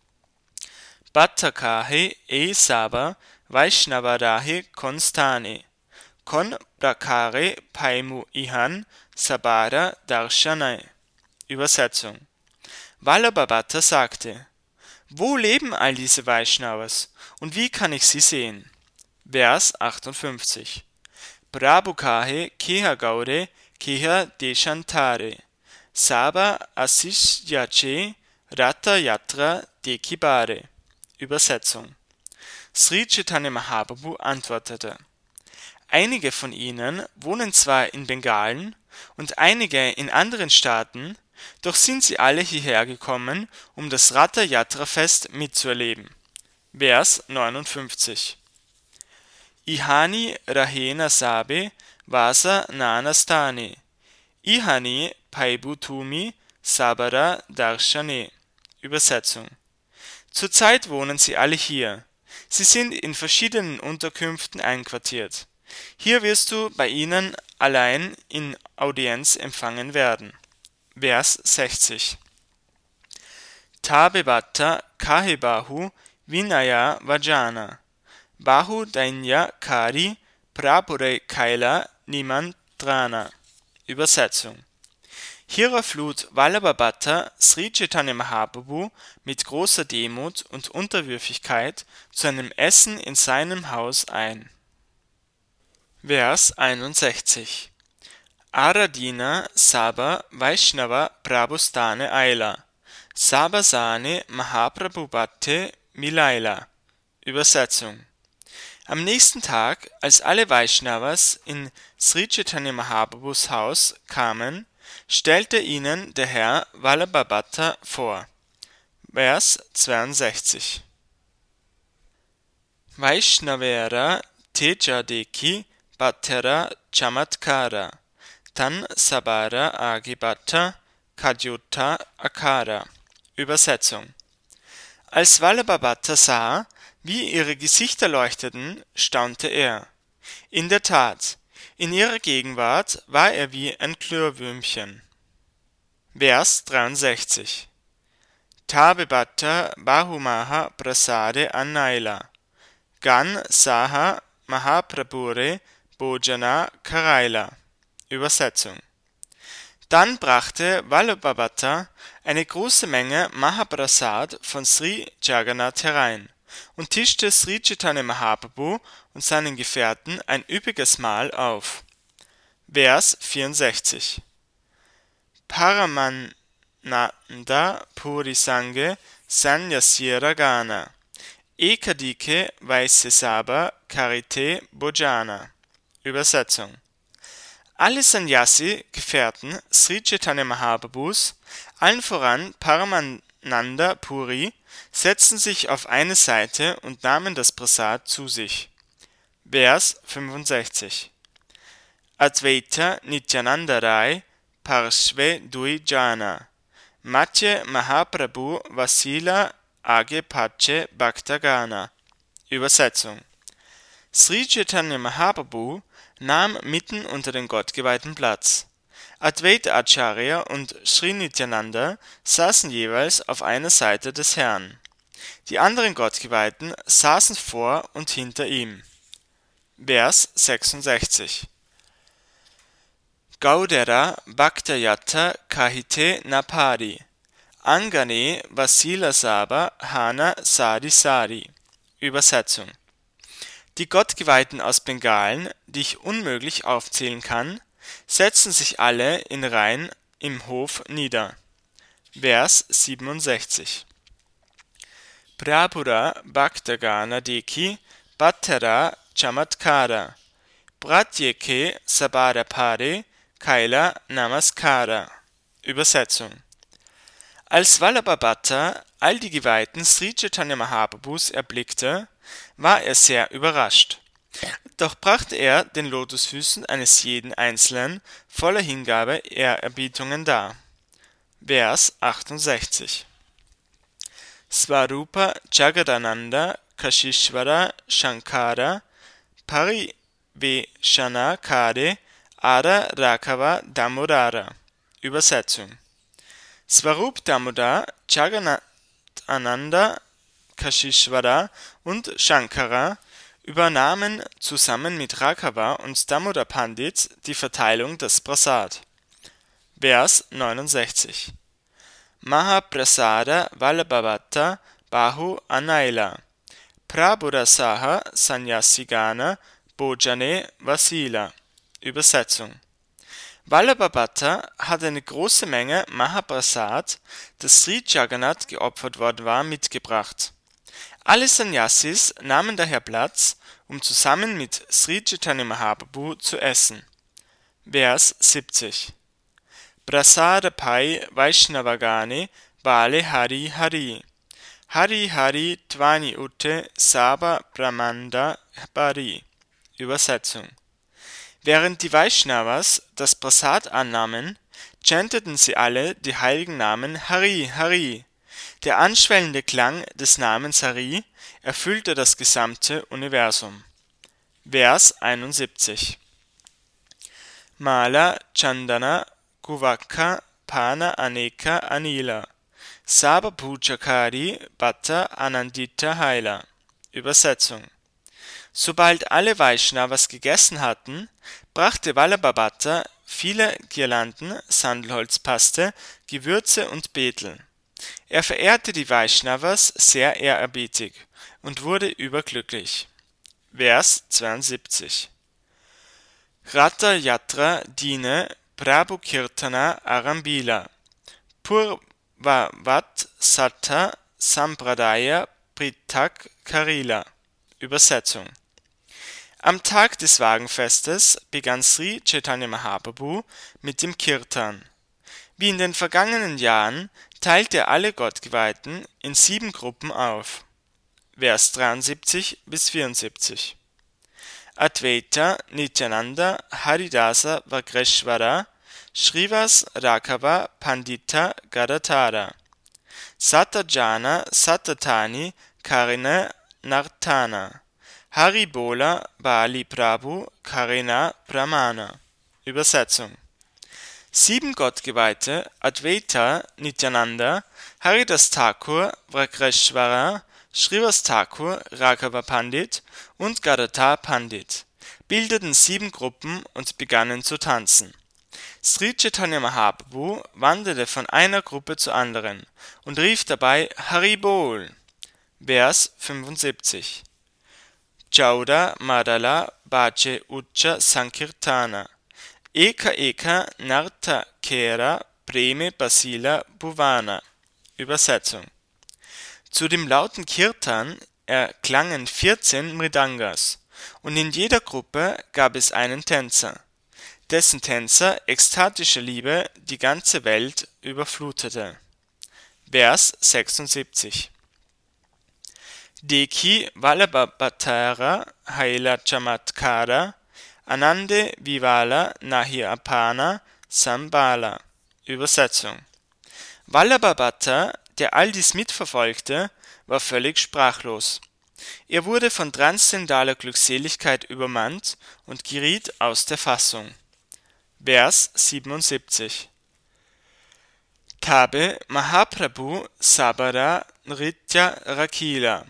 Speaker 1: Bhattakahe e Saba Vaishnavarahe Konstane Kon Prakare Paimu Ihan Sabara Darshanai. Übersetzung: Vallabha Bhatta sagte: Wo leben all diese Vaishnavas und wie kann ich sie sehen? Vers 58. Prabhukahe Keha Gaure Keha Deshantare Saba Asishyache Ratha Yatra Dekibare. Übersetzung: Sri Chaitanya Mahaprabhu antwortete: Einige von ihnen wohnen zwar in Bengalen und einige in anderen Staaten, doch sind sie alle hierher gekommen, um das Ratha Yatra Fest mitzuerleben. Vers 59. Ihani Rahena Sabe Vasa Nanastane Ihani Paibutumi Sabara Darshane. Übersetzung: Zurzeit wohnen sie alle hier. Sie sind in verschiedenen Unterkünften einquartiert. Hier wirst du bei ihnen allein in Audienz empfangen werden. Vers 60. Tabe Bhatta Kahe Bahu Vinaya Vajana Bahu Dainya Kari Prapure Kaila Nimantrana. Übersetzung: Hierauf lud Vallabha Bhatta Sri Chaitanya Mahaprabhu mit großer Demut und Unterwürfigkeit zu einem Essen in seinem Haus ein. Vers 61. Aradina Saba Vaishnava Prabhustane Aila Sabasane Mahaprabhu Bhatte Milaila. Übersetzung: Am nächsten Tag, als alle Vaishnavas in Sri Chaitanya Mahaprabhus Haus kamen, stellte ihnen der Herr Vallabha Bhatta vor. Vers 62. Vaishnavera Tejadeki Bhattera Chamatkara Tan Sabara Agi Bhatta Kadyutta Akara. Übersetzung: Als Vallabha Bhatta sah, wie ihre Gesichter leuchteten, staunte er. In der Tat, in ihrer Gegenwart war er wie ein Glühwürmchen. Vers 63. Tabe Bhatta Bahumaha Prasade Annaila Gan Saha Mahaprabhure Bhojana Karaila. Übersetzung. Dann brachte Vallabhabhata eine große Menge Mahaprasad von Sri Jagannath herein und tischte Sri Chaitanya Mahaprabhu und seinen Gefährten ein üppiges Mahl auf. Vers 64. Paramananda Puri Sange Sanyasira Gana Ekadike Vaisesaba Karite Bhojana. Übersetzung. Alle Sannyasi-Gefährten Sri Chaitanya Mahaprabhus, allen voran Paramananda Puri, setzten sich auf eine Seite und nahmen das Prasad zu sich. Vers 65. Advaita Nityananda Rai Parshve Dui Jana Matye Mahaprabhu Vasila Age Pache Bhaktagana. Übersetzung. Sri Chaitanya Mahaprabhu nahm mitten unter den Gottgeweihten Platz. Advaita Acharya und Sri Nityananda saßen jeweils auf einer Seite des Herrn. Die anderen Gottgeweihten saßen vor und hinter ihm. Vers 66. Gaudera Bhaktayata Kahite Napari Angane Vasila Saba Hana Sari Sari. Übersetzung. Die Gottgeweihten aus Bengalen, die ich unmöglich aufzählen kann, setzen sich alle in Reihen im Hof nieder. Vers 67. Prabhura Bhaktagana Deki Bhattara Chamatkara Pratyeke Sabarapare Kaila Namaskara. Übersetzung. Als Vallabhabhata all die Geweihten Sri Chaitanya Mahaprabhus erblickte, war er sehr überrascht. Doch brachte er den Lotusfüßen eines jeden Einzelnen voller Hingabe Ehrerbietungen dar. Vers 68. Svarupa Jagadananda Kashishvara Shankara Pariveshana Kare Ara Rakava Damodara. Übersetzung. Svarup Damodar, Jagannath Ananda, Kashishvara und Shankara übernahmen zusammen mit Rakava und Damodar Pandit die Verteilung des Prasad. Vers 69. Mahaprasada Vallabhabhata Bahu Anaila Prabhurasaha Sanyasigana Bhojane Vasila. Übersetzung. Vallabhabhata hat eine große Menge Mahaprasad, das Sri Jagannath geopfert worden war, mitgebracht. Alle Sannyasis nahmen daher Platz, um zusammen mit Sri Chaitanya Mahaprabhu zu essen. Vers 70. Prasada Pai Vaishnavagane Bale Hari Hari Hari Hari Tvani Utte Saba Brahmanda Bari. Übersetzung. Während die Vaishnavas das Prasad annahmen, chanteten sie alle die heiligen Namen Hari Hari. Der anschwellende Klang des Namens Hari erfüllte das gesamte Universum. Vers 71. Mala Chandana Kuvaka Pana Aneka Anila Saba Pujakari Bhatta Anandita Haila. Übersetzung. Sobald alle Vaishnavas gegessen hatten, brachte Vallabhabhata viele Girlanden, Sandelholzpaste, Gewürze und Betel. Er verehrte die Vaishnavas sehr ehrerbietig und wurde überglücklich. Vers 72. Ratha Yatra Dine Prabhu Kirtana Arambila Purvavat Sattha Sampradaya Prithak Karila. Übersetzung. Am Tag des Wagenfestes begann Sri Chaitanya Mahaprabhu mit dem Kirtan. Wie in den vergangenen Jahren teilte er alle Gottgeweihten in 7 Gruppen auf. Vers 73 bis 74. Advaita Nityananda Haridasa Vagreshvara Shrivas Rakava Pandita Gadatara Satajana Satatani Karina Nartana Haribola Bali Prabhu Karina Brahmana. Übersetzung. 7 Gottgeweihte Advaita Nityananda, Haridas Thakur, Vagreshvara, Srivas Thakur, Raghava Pandit und Gadadhar Pandit bildeten 7 Gruppen und begannen zu tanzen. Sri Chaitanya Mahaprabhu wanderte von einer Gruppe zur anderen und rief dabei Hari Bol. Vers 75. Chauda Madala Bache Ucha Sankirtana Eka Eka Narta Kera Preme Basila Bhuvana. Übersetzung: Zu dem lauten Kirtan erklangen 14 Mridangas, und in jeder Gruppe gab es einen Tänzer, dessen Tänzer ekstatische Liebe die ganze Welt überflutete. Vers 76. Dekhi Vallabhabhatara Haila Chamatkara Anande Vivala Nahi Apana Sambala. Übersetzung: Vallabhabhata, der all dies mitverfolgte, war völlig sprachlos. Er wurde von transzendaler Glückseligkeit übermannt und geriet aus der Fassung. Vers 77. Tabe Mahaprabhu Sabara Nritya Rakila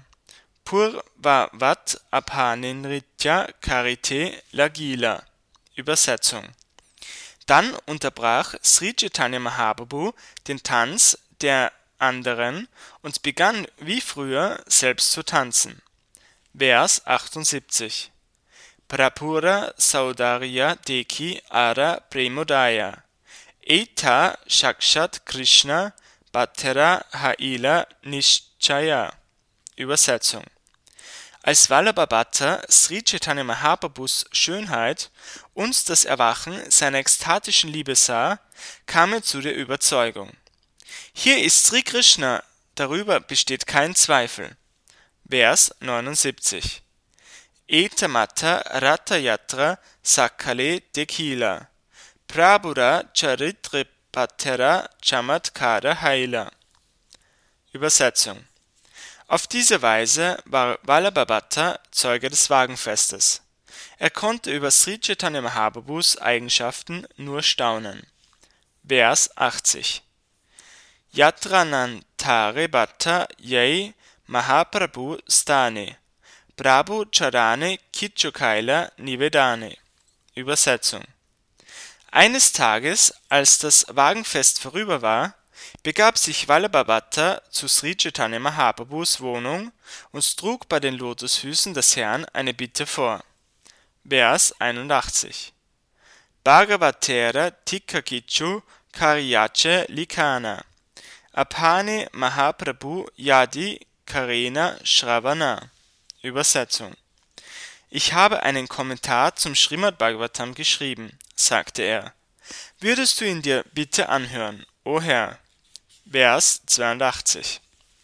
Speaker 1: Purvavat Apane Nritya Karite Lagila. Übersetzung: Dann unterbrach Sri Chaitanya Mahaprabhu den Tanz der anderen und begann wie früher selbst zu tanzen. Vers 78. Prapura Saudarya Dekhi Ara Premodaya Eta Shakshat Krishna Bhattara Haila Nishchaya. Übersetzung: Als Vallabhabhata Sri Chaitanya Mahaprabhus Schönheit und das Erwachen seiner ekstatischen Liebe sah, kam er zu der Überzeugung: Hier ist Sri Krishna, darüber besteht kein Zweifel. Vers 79. Eta Mata Ratayatra Sakale Dekila Prabhura Charitre Bhattara Chamatkara Haila. Übersetzung: Auf diese Weise war Vallabhabhata Zeuge des Wagenfestes. Er konnte über Sri Chaitanya Mahaprabhus Eigenschaften nur staunen. Vers 80. Yatranantare Bhatta Yai Mahaprabhu Stane Prabhu Charane Kichukaila Nivedane. Übersetzung: Eines Tages, als das Wagenfest vorüber war, begab sich Vallabhabhata zu Sri Chaitanya Mahaprabhus Wohnung und trug bei den Lotusfüßen des Herrn eine Bitte vor. Vers 81. Bhagavatera Tikkakichu Karyache Likana Apane Mahaprabhu Yadi Karena Shravana. Übersetzung: Ich habe einen Kommentar zum Srimad Bhagavatam geschrieben, sagte er. Würdest du ihn dir bitte anhören, o Herr? Vers 82.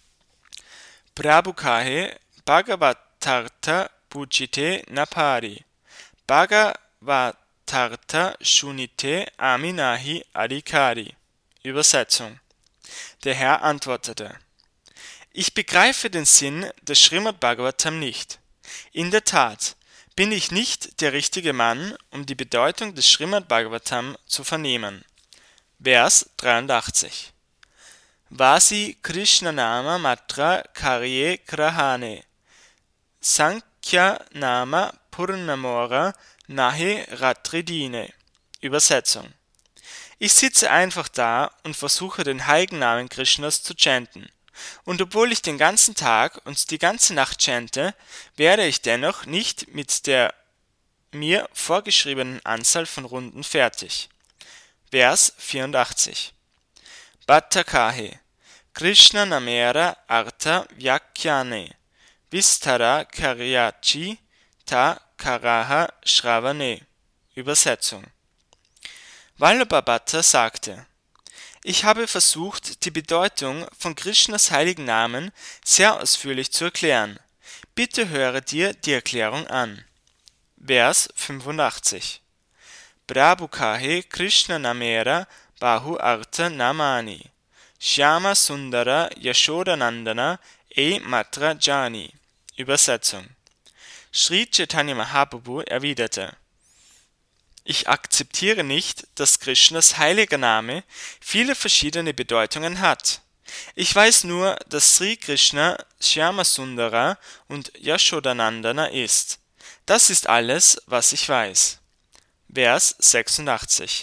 Speaker 1: Prabhukahe Bhagavatartha Pujite Napari Bhagavatartha Shunite Aminahi Adhikari. Übersetzung: Der Herr antwortete: Ich begreife den Sinn des Srimad Bhagavatam nicht. In der Tat bin ich nicht der richtige Mann, um die Bedeutung des Srimad Bhagavatam zu vernehmen. Vers 83. Vasi Krishna Nama Matra Karye Grahane Sankhya Nama Purnamora Nahe Ratridine. Übersetzung: Ich sitze einfach da und versuche den heiligen Namen Krishnas zu chanten. Und obwohl ich den ganzen Tag und die ganze Nacht chante, werde ich dennoch nicht mit der mir vorgeschriebenen Anzahl von Runden fertig. Vers 84. Bhattakahe Krishna Namera Artha Vyakhyane Vistara Karyachi Ta Karaha Shravane. Übersetzung: Vallabhabhata sagte: Ich habe versucht, die Bedeutung von Krishnas heiligen Namen sehr ausführlich zu erklären. Bitte höre dir die Erklärung an. Vers 85. Prabhukahe Krishna Namera Bahu Artha Namani Shyama Sundara Yashodanandana E Matra Jani. Übersetzung: Sri Chaitanya Mahaprabhu erwiderte: Ich akzeptiere nicht, dass Krishnas heiliger Name viele verschiedene Bedeutungen hat. Ich weiß nur, dass Sri Krishna Shyamasundara und Yashodanandana ist. Das ist alles, was ich weiß. Vers 86.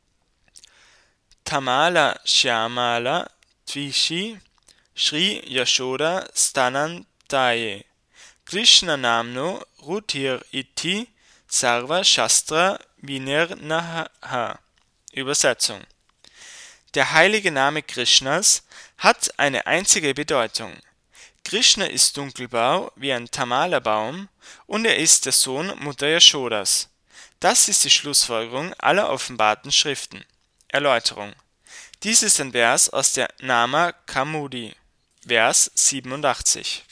Speaker 1: Tamala Shyamala Tvishi Shri Yashoda Stanantaye Krishna Namno Rutir Iti Sarva Shastra Vinirnaha. Übersetzung: Der heilige Name Krishnas hat eine einzige Bedeutung. Krishna ist dunkelblau wie ein Tamala-Baum und er ist der Sohn Mutter Yashodas. Das ist die Schlussfolgerung aller offenbarten Schriften. Erläuterung: Dies ist ein Vers aus der Nama Kaumudi, Vers 87.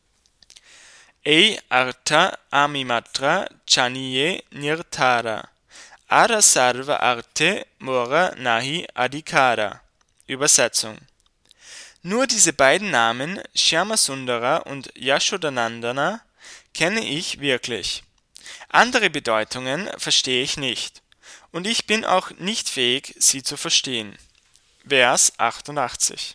Speaker 1: Ei Artha Amimatra Chaniye Nirtara Ara Sarva Arte Mora Nahi Adhikara. Übersetzung: Nur diese beiden Namen, Shyamasundara und Yashodanandana, kenne ich wirklich. Andere Bedeutungen verstehe ich nicht. Und ich bin auch nicht fähig, sie zu verstehen. Vers 88.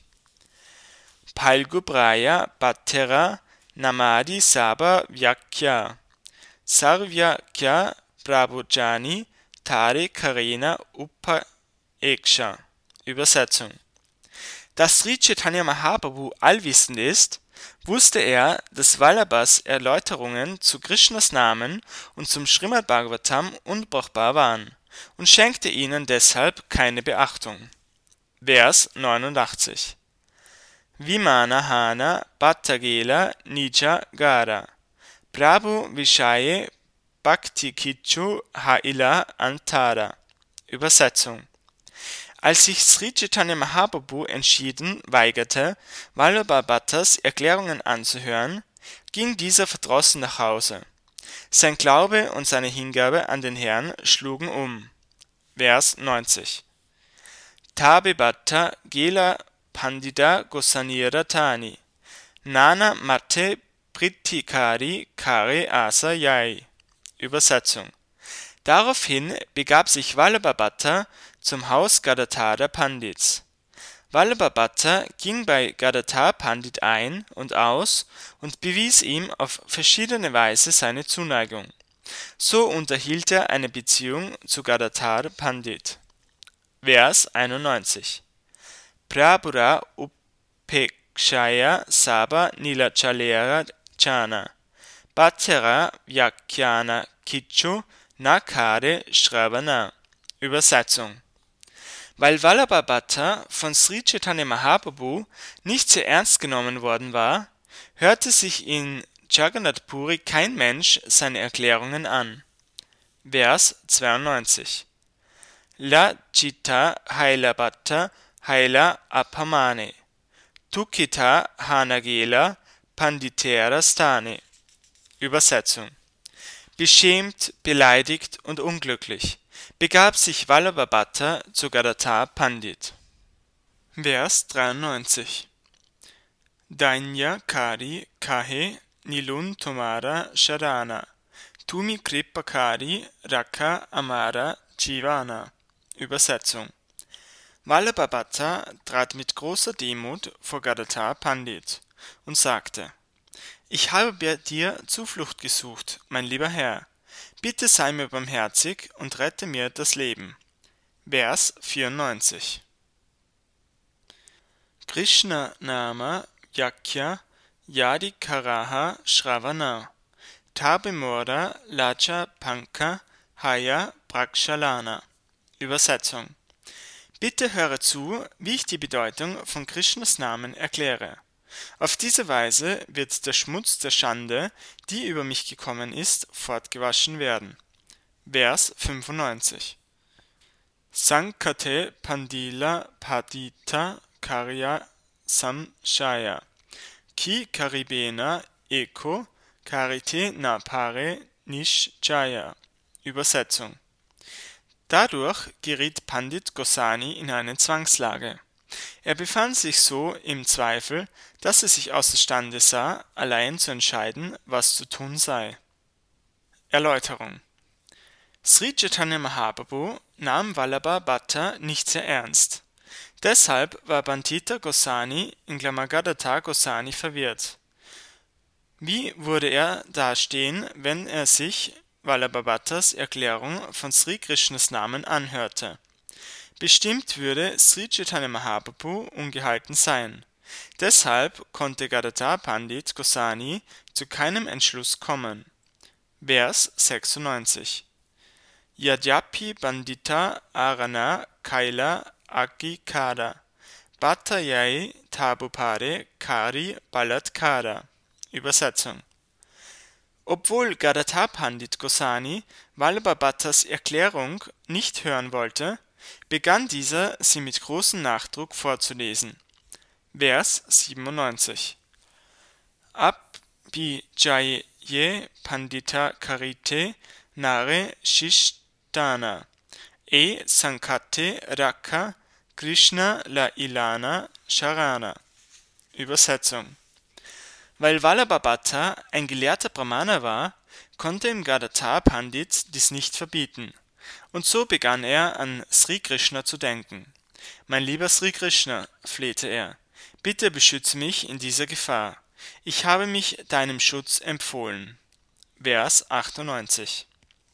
Speaker 1: Palgubraya Bhattera Namadi Saba Vyakya Sarvyakya Prabhujani Tare Karena Upaeksha. Übersetzung: Da Sri Chaitanya Mahaprabhu allwissend ist, wusste er, dass Vallabhas Erläuterungen zu Krishnas Namen und zum Srimad Bhagavatam unbrauchbar waren und schenkte ihnen deshalb keine Beachtung. Vers 89. Vimana Hana Bhattagela Nija Gara Prabhu Vishaye Bhakti Kichu Haila Antara. Übersetzung: Als sich Sri Chaitanya Mahaprabhu entschieden weigerte, Vallabha Bhattas Erklärungen anzuhören, ging dieser verdrossen nach Hause. Sein Glaube und seine Hingabe an den Herrn schlugen um. Vers 90. Tabe Bhatta Gela Pandita Gosanira Tani Nana Mate Pritikari Kare Asa Yai. Übersetzung: Daraufhin begab sich Vallabha Bhatta zum Haus Gadadhara Pandits. Vallabha Bhatta ging bei Gadadhar Pandit ein und aus und bewies ihm auf verschiedene Weise seine Zuneigung. So unterhielt er eine Beziehung zu Gadadhar Pandit. Vers 91. Prabhura Upekshaya Saba Nilachalera Chana Bhattera Vyakyana Kichu Nakare Shravana. Übersetzung: Weil Vallabha Bhatta von Sri Chaitanya Mahaprabhu nicht sehr ernst genommen worden war, hörte sich in Jagannath Puri kein Mensch seine Erklärungen an. Vers 92. La Chitta Haila Bhatta Haila Apamane Tukita Hanagela Panditera Stane. Übersetzung: Beschämt, beleidigt und unglücklich begab sich Vallabha Bhatta zu Gadadhar Pandit. Vers 93. Dainya Kari Kahe Nilun Tomara Sharana Tumi Kripa Kari Rakha Amara Jivana. Übersetzung: Vallabha Bhatta trat mit großer Demut vor Gadadhar Pandit und sagte: Ich habe bei dir Zuflucht gesucht, mein lieber Herr. Bitte sei mir barmherzig und rette mir das Leben. Vers 94. Krishna Nama Yakya Yadi Karaha Shravana Tabemora Lacha Panka Haya Prakshalana. Übersetzung: Bitte höre zu, wie ich die Bedeutung von Krishnas Namen erkläre. Auf diese Weise wird der Schmutz der Schande, die über mich gekommen ist, fortgewaschen werden. Vers 95. Sankate Pandila Padita Karya Samshaya Ki Karibena Eko Karite Napare Nishchaya. Übersetzung: Dadurch geriet Pandit Goswami in eine Zwangslage. Er befand sich so im Zweifel, dass er sich außerstande sah, allein zu entscheiden, was zu tun sei. Erläuterung: Sri Chaitanya Mahaprabhu nahm Vallabha Bhatta nicht sehr ernst. Deshalb war Pandita Goswami Gadadhar Goswami verwirrt. Wie würde er dastehen, wenn er sich Vallabhabhattas Erklärung von Sri Krishnas Namen anhörte? Bestimmt würde Sri Chaitanya Mahaprabhu ungehalten sein. Deshalb konnte Gadadhar Pandit Goswami zu keinem Entschluss kommen. Vers 96. Yadyapi Pandita Arana Kaila Agikara Bhattayai Tabupare Kari Balatkara. Übersetzung. Obwohl Gadadhar Pandit Goswami Vallabhabhattas Erklärung nicht hören wollte, begann dieser, sie mit großem Nachdruck vorzulesen. Vers 97. Abhijaye Pandita Karite Nare Shishtana Sankate Rakha Krishna La Ilana Sharana. Übersetzung. Weil Vallabhabhatta ein gelehrter Brahmana war, konnte ihm Gadadhar Pandit dies nicht verbieten. Und so begann er an Sri Krishna zu denken. Mein lieber Sri Krishna, flehte er, bitte beschütze mich in dieser Gefahr. Ich habe mich deinem Schutz empfohlen. Vers 98.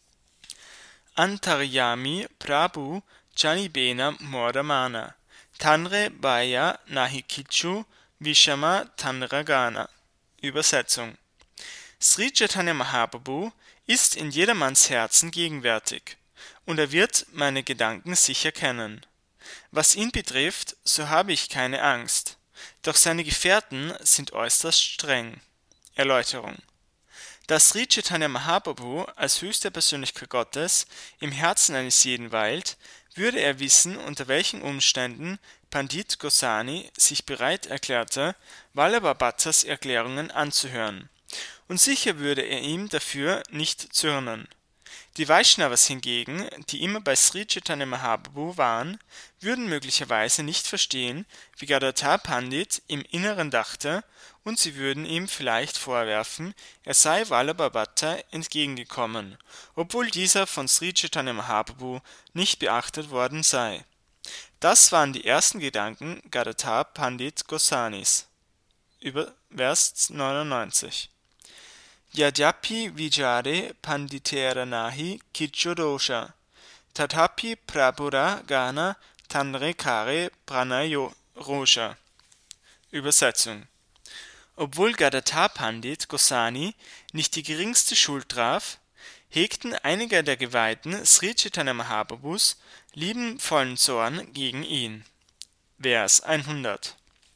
Speaker 1: Antaryami Prabhu Janibena Moramana Tanre Baya Nahikichu Vishama Tanragana. Übersetzung. Sri Chaitanya Mahaprabhu ist in jedermanns Herzen gegenwärtig, und er wird meine Gedanken sicher kennen. Was ihn betrifft, so habe ich keine Angst, doch seine Gefährten sind äußerst streng. Erläuterung. Da Sri Chaitanya Mahaprabhu als höchste Persönlichkeit Gottes im Herzen eines jeden weilt, würde er wissen, unter welchen Umständen Pandit Goswami sich bereit erklärte, Vallabhabhattas Erklärungen anzuhören, und sicher würde er ihm dafür nicht zürnen. Die Vaishnavas hingegen, die immer bei Sri Chaitanya Mahaprabhu waren, würden möglicherweise nicht verstehen, wie Gadadhar Pandit im Inneren dachte, und sie würden ihm vielleicht vorwerfen, er sei Vallabhabhatta entgegengekommen, obwohl dieser von Sri Chaitanya Mahaprabhu nicht beachtet worden sei. Das waren die ersten Gedanken Gadadhar Pandit Goswamis. Über Vers 99. Yadyapi vijare panditera nahi kichodosha tathapi prabhura gana tanre kare pranayo rosha. Übersetzung. Obwohl Gadadhar Pandit Goswami nicht die geringste Schuld traf, hegten einige der Geweihten Sri Chaitanya Mahaprabhus liebenvollen Zorn gegen ihn. Vers 100.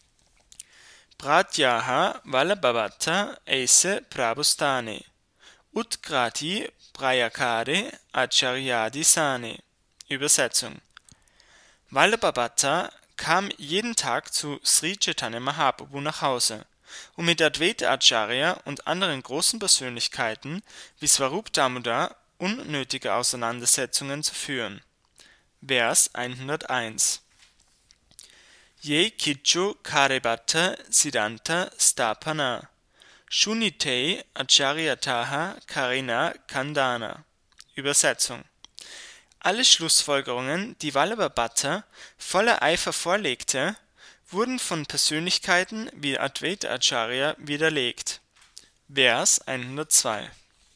Speaker 1: Pratyaha Vallabhabhatta Aise Prabhustane Utkrati Prayakare Acharyadi Sane. Übersetzung. Vallabhabhatta kam jeden Tag zu Sri Chaitanya Mahaprabhu nach Hause, um mit Advaita Acharya und anderen großen Persönlichkeiten wie Swarup Damodar unnötige Auseinandersetzungen zu führen. Vers 101. Ye Kichu Karebhatta Siddhanta Stapana Shunite Acharyataha Karina Kandana. Übersetzung. Alle Schlussfolgerungen, die Vallabhabhatta voller Eifer vorlegte, wurden von Persönlichkeiten wie Advaita Acharya widerlegt. Vers 102.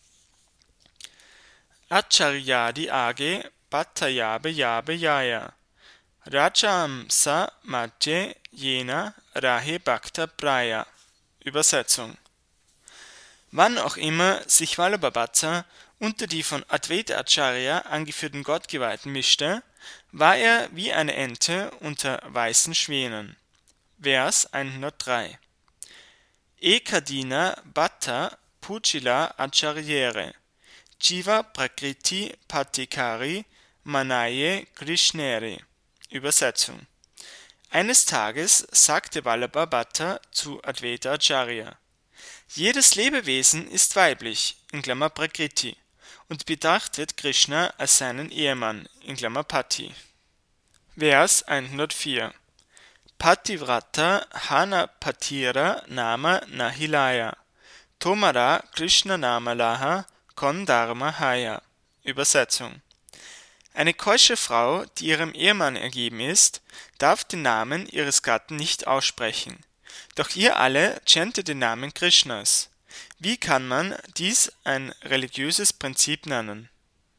Speaker 1: Acharyadi age Bhattayabe yabe yaya Rajamsa Madhye Jena Rahe Bhakta Praya. Übersetzung. Wann auch immer sich Vallabhabhatta unter die von Advaita Acharya angeführten Gottgeweihten mischte, war er wie eine Ente unter weißen Schwänen. Vers 103. Ekadina Bhatta Pujila Acharyere Jiva Prakriti Patikari Manaye Krishnere. Übersetzung. Eines Tages sagte Vallabhabhatta zu Advaita Acharya: Jedes Lebewesen ist weiblich (Prakriti) und betrachtet Krishna als seinen Ehemann (Pati). Vers 104. Pativrata Hana Patira Nama Nahilaya Tomara Krishna Namalaha Kon Dharma Haya. Übersetzung. Eine keusche Frau, die ihrem Ehemann ergeben ist, darf den Namen ihres Gatten nicht aussprechen. Doch ihr alle chantet den Namen Krishnas. Wie kann man dies ein religiöses Prinzip nennen?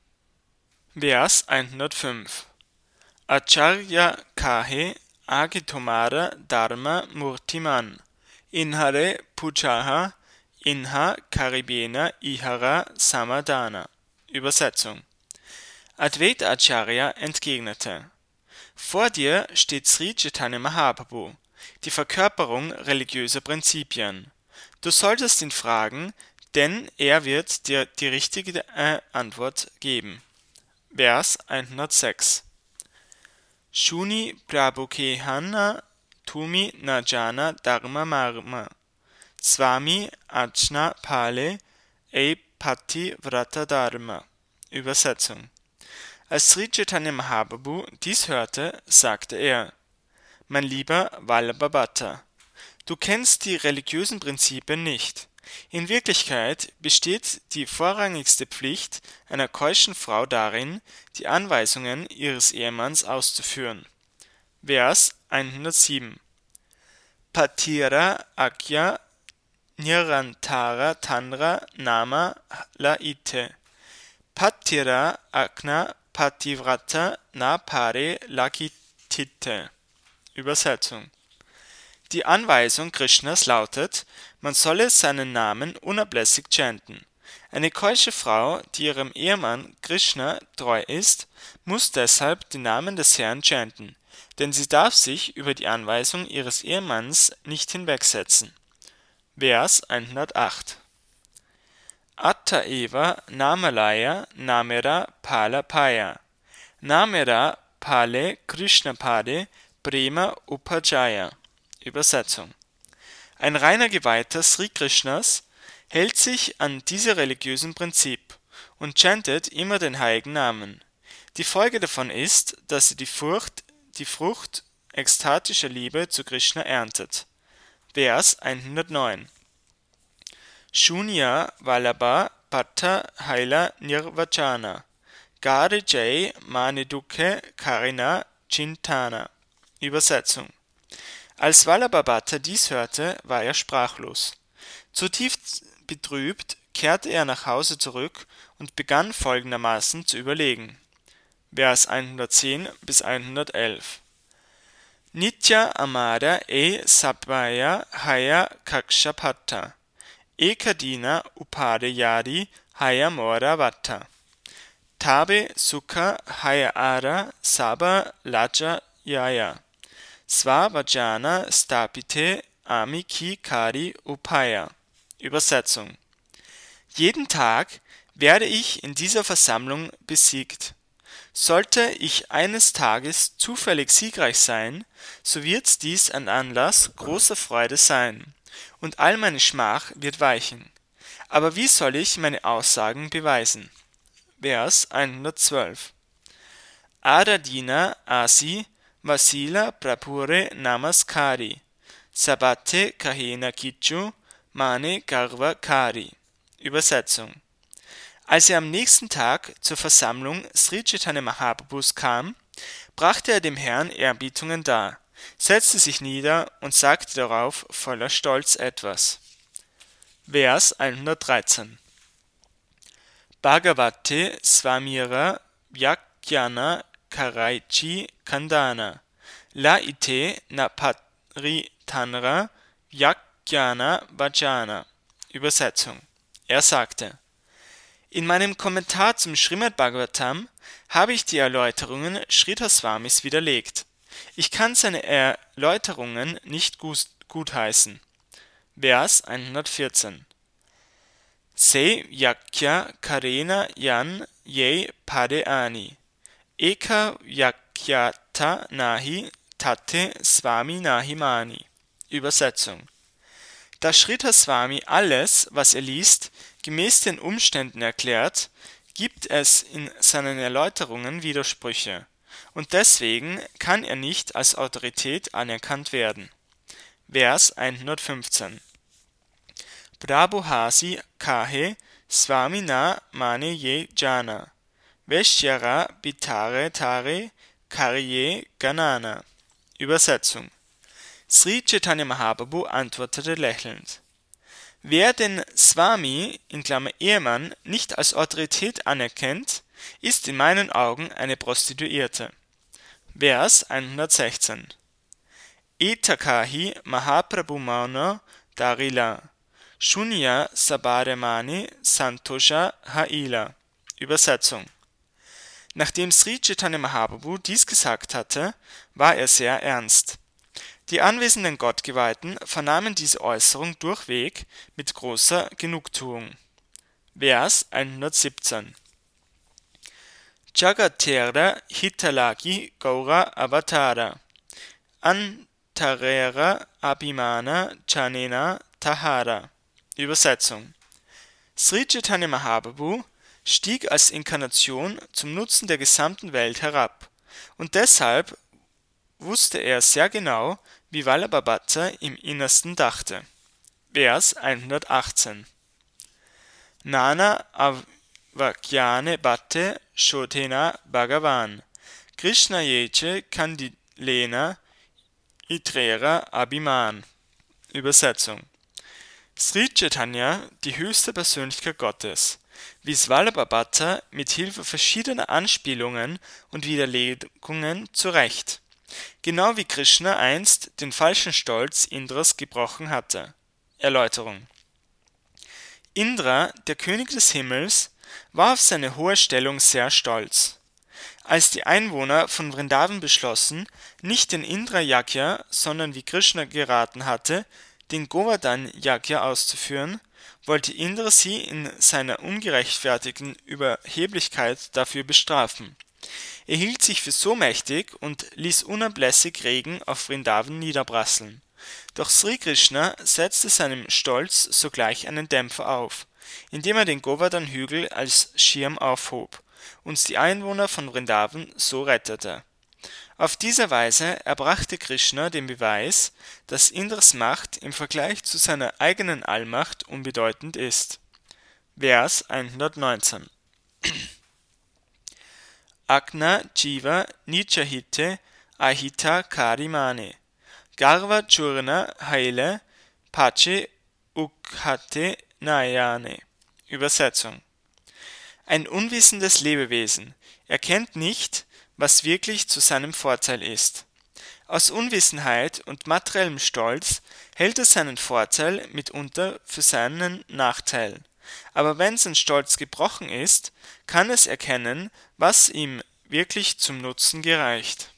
Speaker 1: Vers 105 Acharya kahe age tomara dharma murtiman inhare pujaha inha karibena ihara samadana. Übersetzung: Advaita Acharya entgegnete: Vor dir steht Sri Chaitanya Mahaprabhu, die Verkörperung religiöser Prinzipien. Du solltest ihn fragen, denn er wird dir die richtige Antwort geben. Vers 106 Shuni prabhukehana tumi na jana dharma marma swami ajna pale e pati vrata dharma. Übersetzung: Als Sri Chaitanya Mahaprabhu dies hörte, sagte er: Mein lieber Vallabha, du kennst die religiösen Prinzipien nicht. In Wirklichkeit besteht die vorrangigste Pflicht einer keuschen Frau darin, die Anweisungen ihres Ehemanns auszuführen. Vers 107 Patira Akya Nirantara Tanra Nama Laite Patira Akna Pativrata Na Pare Lakitite. Übersetzung: Die Anweisung Krishnas lautet, man solle seinen Namen unablässig chanten. Eine keusche Frau, die ihrem Ehemann Krishna treu ist, muss deshalb den Namen des Herrn chanten, denn sie darf sich über die Anweisung ihres Ehemanns nicht hinwegsetzen. Vers 108 Atta eva namalaya namera pala paya namera pale Krishna pade prema upajaya. Übersetzung: Ein reiner Geweihter Sri Krishnas hält sich an diese religiösen Prinzip und chantet immer den heiligen Namen. Die Folge davon ist, dass sie die Frucht ekstatischer Liebe zu Krishna erntet. Vers 109 Shunya Vallabha Patta Haila Nirvachana Gare Jai Mane Dukhe Karina Chintana. Übersetzung: Als Vallabha dies hörte, war er sprachlos. Zutiefst betrübt kehrte er nach Hause zurück und begann folgendermaßen zu überlegen. Vers 110 bis 111 Nitya Amara e Sabhaya Haya Kakshapatta Ekadina Upade Yadi Haya Mora Vatta Tabe Sukha Haya Ara Saba Laja Yaya Svavajana Stapite Amiki Kari Upaya. Übersetzung: Jeden Tag werde ich in dieser Versammlung besiegt. Sollte ich eines Tages zufällig siegreich sein, so wird dies ein Anlass großer Freude sein, und all meine Schmach wird weichen. Aber wie soll ich meine Aussagen beweisen? Vers 112 Aradina Asi Vasila Prapure Namaskari Sabate Kahena Kichu Mane Garva Kari. Übersetzung: Als er am nächsten Tag zur Versammlung Sri Chaitanya Mahaprabhus kam, brachte er dem Herrn Erbietungen dar, setzte sich nieder und sagte darauf voller Stolz etwas. Vers 113 Bhagavate Swamira Vyakyana Karaichi Kandana Laite Napatri Tanra Vyakyana Vajana. Übersetzung: Er sagte: In meinem Kommentar zum Srimad Bhagavatam habe ich die Erläuterungen Sridhar Swamis widerlegt. Ich kann seine Erläuterungen nicht gutheißen. Vers 114 Se Yakya Karena Yan Ye Pade Ani Eka Yakyata Nahi Tate Swami Nahi Mani. Übersetzung: Da Sridhar Swami alles, was er liest, gemäß den Umständen erklärt, gibt es in seinen Erläuterungen Widersprüche, und deswegen kann er nicht als Autorität anerkannt werden. Vers 115 Prabhuhasi kahe Swami na mane ye jana Veshyara Bitare Tare Karye Ganana. Übersetzung: Sri Chaitanya Mahaprabhu antwortete lächelnd: Wer den Swami (Ehemann) nicht als Autorität anerkennt, ist in meinen Augen eine Prostituierte. Vers 116: Etakahi Mahaprabhu Mauna Darila Shunya Sabaremani Santosha Haila. Übersetzung: Nachdem Sri Chaitanya Mahaprabhu dies gesagt hatte, war er sehr ernst. Die anwesenden Gottgeweihten vernahmen diese Äußerung durchweg mit großer Genugtuung. Vers 117: Jagatera Hitalagi Gaura Avatara Antarera Abhimana Chanena Tahara. Übersetzung: Sri Chaitanya Mahaprabhu stieg als Inkarnation zum Nutzen der gesamten Welt herab, und deshalb wusste er sehr genau, wie Vallabhabhata im Innersten dachte. Vers 118: Nana avakyane bhatte shodhena bhagavan Krishna yeche kandilena itrera abhiman. Übersetzung: Sri Chaitanya, die höchste Persönlichkeit Gottes, wies Vallabhabhata mit Hilfe verschiedener Anspielungen und Widerlegungen zurecht, genau wie Krishna einst den falschen Stolz Indras gebrochen hatte. Erläuterung: Indra, der König des Himmels, war auf seine hohe Stellung sehr stolz. Als die Einwohner von Vrindavan beschlossen, nicht den Indra-Yajna, sondern wie Krishna geraten hatte, den Govardhan-Yajna auszuführen, wollte Indra sie in seiner ungerechtfertigten Überheblichkeit dafür bestrafen. Er hielt sich für so mächtig und ließ unablässig Regen auf Vrindavan niederprasseln. Doch Sri Krishna setzte seinem Stolz sogleich einen Dämpfer auf, indem er den Govardhan-Hügel als Schirm aufhob und die Einwohner von Vrindavan so rettete. Auf diese Weise erbrachte Krishna den Beweis, dass Indras Macht im Vergleich zu seiner eigenen Allmacht unbedeutend ist. Vers 119: Agna Jiva Nichahite Ahita Karimane Garva Churna Haile Pache Ukhate Nayane. Übersetzung: Ein unwissendes Lebewesen erkennt nicht, was wirklich zu seinem Vorteil ist. Aus Unwissenheit und materiellem Stolz hält er seinen Vorteil mitunter für seinen Nachteil. Aber wenn sein Stolz gebrochen ist, kann es erkennen, was ihm wirklich zum Nutzen gereicht.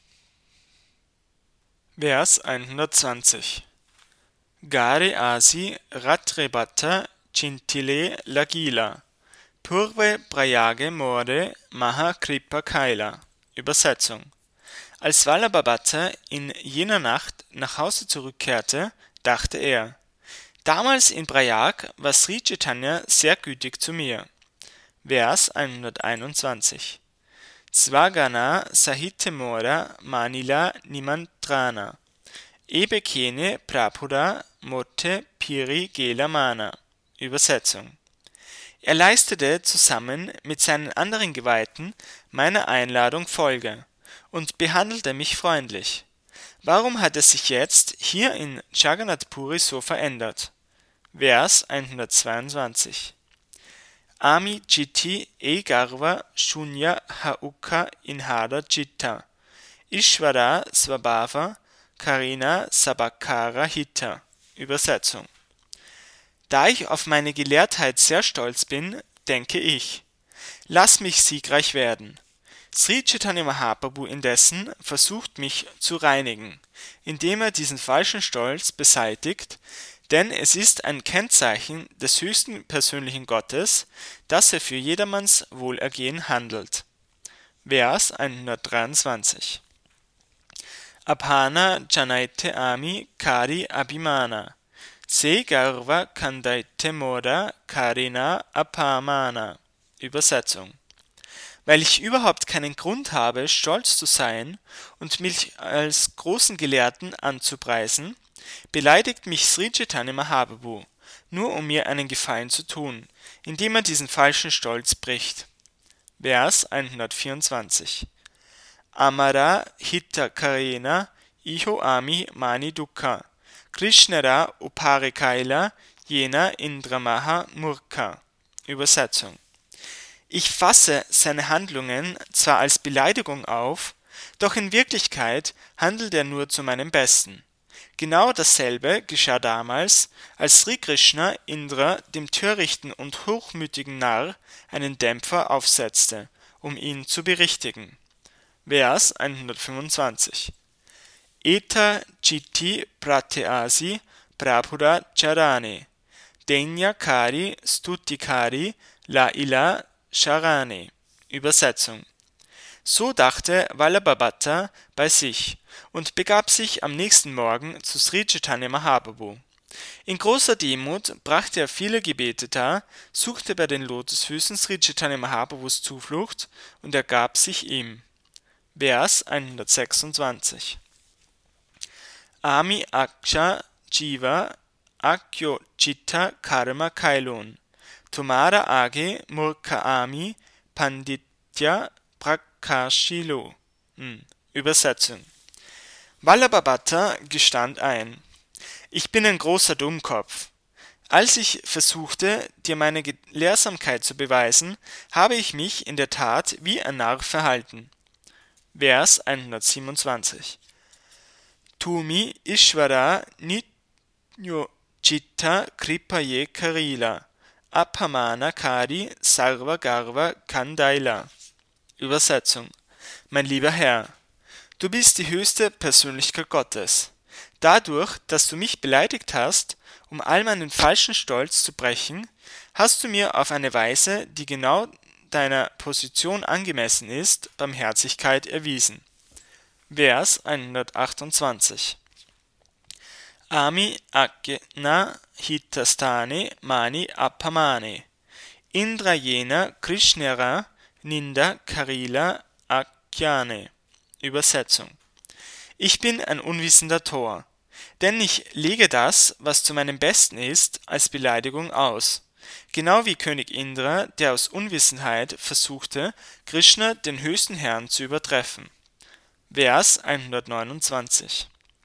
Speaker 1: Vers 120: Gare asi ratrebhatta chintile lagila Purve Prayage More Maha Kripa Kaila. Übersetzung: Als Vallabhabhata in jener Nacht nach Hause zurückkehrte, dachte er: Damals in Prayag war Sri Chaitanya sehr gütig zu mir. Vers 121: Svagana Sahite Mora Manila Nimantrana Ebekene Prabhuda Motte Piri Gela Mana. Übersetzung: Er leistete zusammen mit seinen anderen Geweihten meiner Einladung Folge und behandelte mich freundlich. Warum hat er sich jetzt hier in Jagannath Puri so verändert? Vers 122: Ami Chitti e Garva Shunya Hauka Inhada Chitta Ishvara Svabhava Karina Sabakara Hita. Übersetzung: Da ich auf meine Gelehrtheit sehr stolz bin, denke ich: Lass mich siegreich werden. Sri Chaitanya Mahaprabhu indessen versucht mich zu reinigen, indem er diesen falschen Stolz beseitigt, denn es ist ein Kennzeichen des höchsten persönlichen Gottes, dass er für jedermanns Wohlergehen handelt. Vers 123: Apana Janaite Ami Kari Abhimana Se Garva Kandaite Moda Karina Apamana. Übersetzung: Weil ich überhaupt keinen Grund habe, stolz zu sein und mich als großen Gelehrten anzupreisen, beleidigt mich Sri Chaitanya Mahaprabhu, nur um mir einen Gefallen zu tun, indem er diesen falschen Stolz bricht. Vers 124. Amara hitta karena iho ami mani dukkha. Krishnara upare kaila jena indramaha murka. Übersetzung. Ich fasse seine Handlungen zwar als Beleidigung auf, doch in Wirklichkeit handelt er nur zu meinem Besten. Genau dasselbe geschah damals, als Sri Krishna Indra, dem törichten und hochmütigen Narr, einen Dämpfer aufsetzte, um ihn zu berichtigen. Vers 125. Eta chitti pratyasi prabhuda charane, denya kari stutikari la ila sharane. Übersetzung. So dachte Vallabhabhatta bei sich und begab sich am nächsten Morgen zu Sri Chaitanya Mahaprabhu. In großer Demut brachte er viele Gebete dar, suchte bei den Lotusfüßen Sri Chaitanya Mahaprabhus Zuflucht und ergab sich ihm. Vers 126. Ami aksha jiva akyo chitta karma kailon, tumara age murka ami panditya prakashilo. Übersetzung. Vallabhabhatta gestand ein: Ich bin ein großer Dummkopf. Als ich versuchte, dir meine Gelehrsamkeit zu beweisen, habe ich mich in der Tat wie ein Narr verhalten. Vers 127. Tumi Ishvara Nityo Chitta Kripaye Karila Apamana Kari Sarva Garva Kandaila. Übersetzung. Mein lieber Herr, du bist die höchste Persönlichkeit Gottes. Dadurch, dass du mich beleidigt hast, um all meinen falschen Stolz zu brechen, hast du mir auf eine Weise, die genau deiner Position angemessen ist, Barmherzigkeit erwiesen. Vers 128. Ami akena hitastane mani appamane, indrajena krishnera ninda karila akyane. Übersetzung. Ich bin ein unwissender Tor, denn ich lege das, was zu meinem Besten ist, als Beleidigung aus. Genau wie König Indra, der aus Unwissenheit versuchte, Krishna, den höchsten Herrn, zu übertreffen. Vers 129.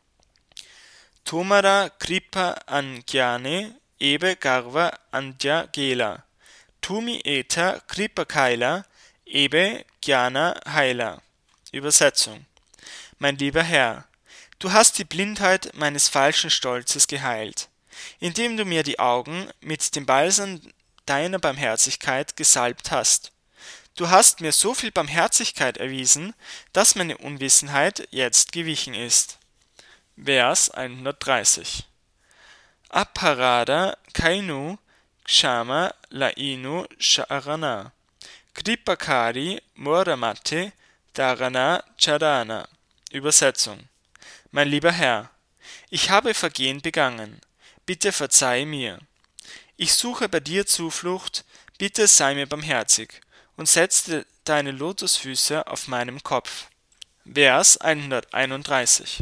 Speaker 1: Tomara kripa angyane ebe garva andya gela, tumi eta kripa kaila ebe gyana haila. Übersetzung. Mein lieber Herr, du hast die Blindheit meines falschen Stolzes geheilt, indem du mir die Augen mit dem Balsam deiner Barmherzigkeit gesalbt hast. Du hast mir so viel Barmherzigkeit erwiesen, dass meine Unwissenheit jetzt gewichen ist. Vers 130. Aparada kainu kshama lainu sharana, kripakari moramate darana charana. Übersetzung. Mein lieber Herr, ich habe Vergehen begangen, bitte verzeih mir. Ich suche bei dir Zuflucht, bitte sei mir barmherzig und setze deine Lotusfüße auf meinem Kopf. Vers 131.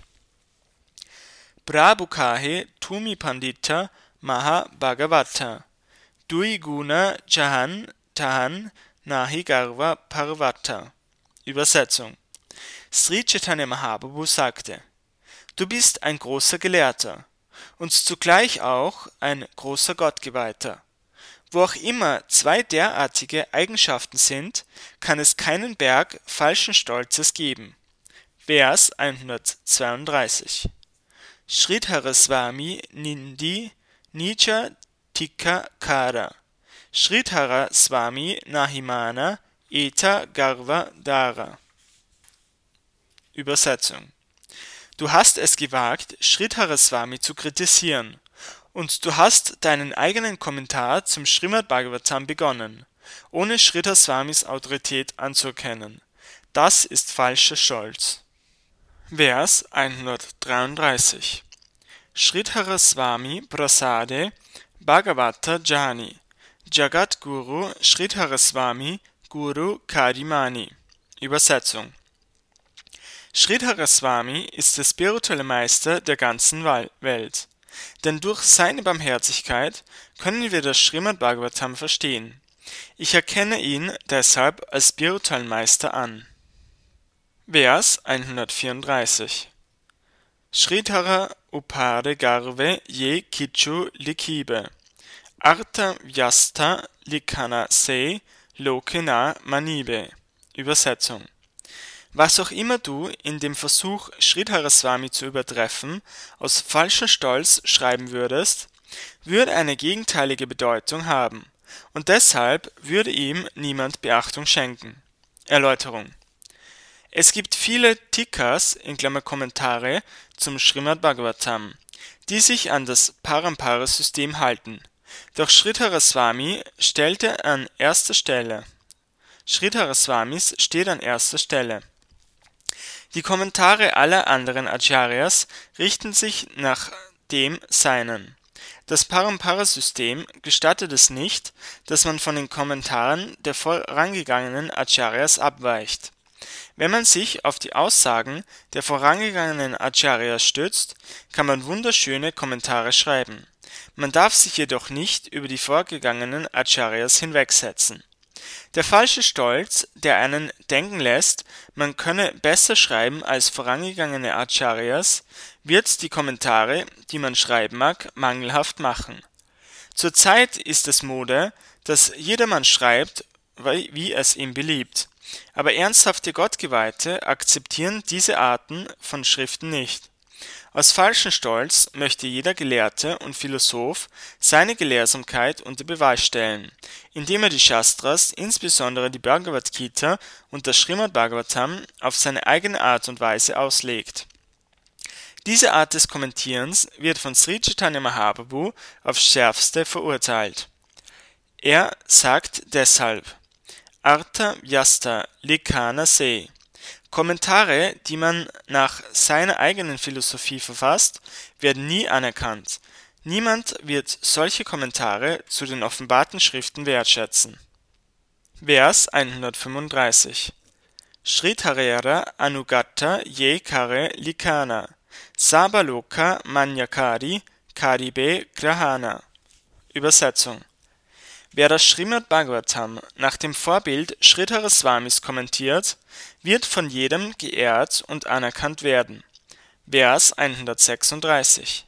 Speaker 1: Prabhukahe tumi pandita maha bhagavata, dui guna jahan tahan nahi garva parvata. Übersetzung. Sri Chaitanya Mahaprabhu sagte: Du bist ein großer Gelehrter und zugleich auch ein großer Gottgeweihter. Wo auch immer zwei derartige Eigenschaften sind, kann es keinen Berg falschen Stolzes geben. Vers 132. Sridhara Swami Nindi Nija Tikka Kara, Sridhara Swami Nahimana Eta Garva Dara. Übersetzung. Du hast es gewagt, Sridhara Swami zu kritisieren, und du hast deinen eigenen Kommentar zum Srimad Bhagavatam begonnen, ohne Sridhar Swamis Autorität anzuerkennen. Das ist falscher Stolz. Vers 133. Sridhara Swami Prasade Bhagavata Jani, Jagat Guru Sridhara Swami Guru Kadimani. Übersetzung. Sridhara Swami ist der spirituelle Meister der ganzen Welt, denn durch seine Barmherzigkeit können wir das Srimad Bhagavatam verstehen. Ich erkenne ihn deshalb als spirituellen Meister an. Vers 134. Sridhara upare garve ye kichu likibe. Artha vyasta likana se lokena manibe. Übersetzung. Was auch immer du in dem Versuch, Sridhara Swami zu übertreffen, aus falschem Stolz schreiben würdest, würde eine gegenteilige Bedeutung haben, und deshalb würde ihm niemand Beachtung schenken. Erläuterung. Es gibt viele Tikas (Kommentare) zum Srimad Bhagavatam, die sich an das Parampara-System halten. Doch Sridhara Swami steht an erster Stelle. Die Kommentare aller anderen Acharyas richten sich nach dem seinen. Das Parampara-System gestattet es nicht, dass man von den Kommentaren der vorangegangenen Acharyas abweicht. Wenn man sich auf die Aussagen der vorangegangenen Acharyas stützt, kann man wunderschöne Kommentare schreiben. Man darf sich jedoch nicht über die vorgegangenen Acharyas hinwegsetzen. Der falsche Stolz, der einen denken lässt, man könne besser schreiben als vorangegangene Acharyas, wird die Kommentare, die man schreiben mag, mangelhaft machen. Zurzeit ist es Mode, dass jedermann schreibt, wie es ihm beliebt. Aber ernsthafte Gottgeweihte akzeptieren diese Arten von Schriften nicht. Aus falschem Stolz möchte jeder Gelehrte und Philosoph seine Gelehrsamkeit unter Beweis stellen, indem er die Shastras, insbesondere die Bhagavad Gita und das Srimad Bhagavatam, auf seine eigene Art und Weise auslegt. Diese Art des Kommentierens wird von Sri Chaitanya Mahaprabhu aufs Schärfste verurteilt. Er sagt deshalb: Artha vyasta likana se. Kommentare, die man nach seiner eigenen Philosophie verfasst, werden nie anerkannt. Niemand wird solche Kommentare zu den offenbarten Schriften wertschätzen. Vers 135. Sridharera anugatta ye kare likana. Sabaloka manyakari karibe grahana. Übersetzung. Wer das Srimad Bhagavatam nach dem Vorbild Sridhara Swamis kommentiert, wird von jedem geehrt und anerkannt werden. Vers 136.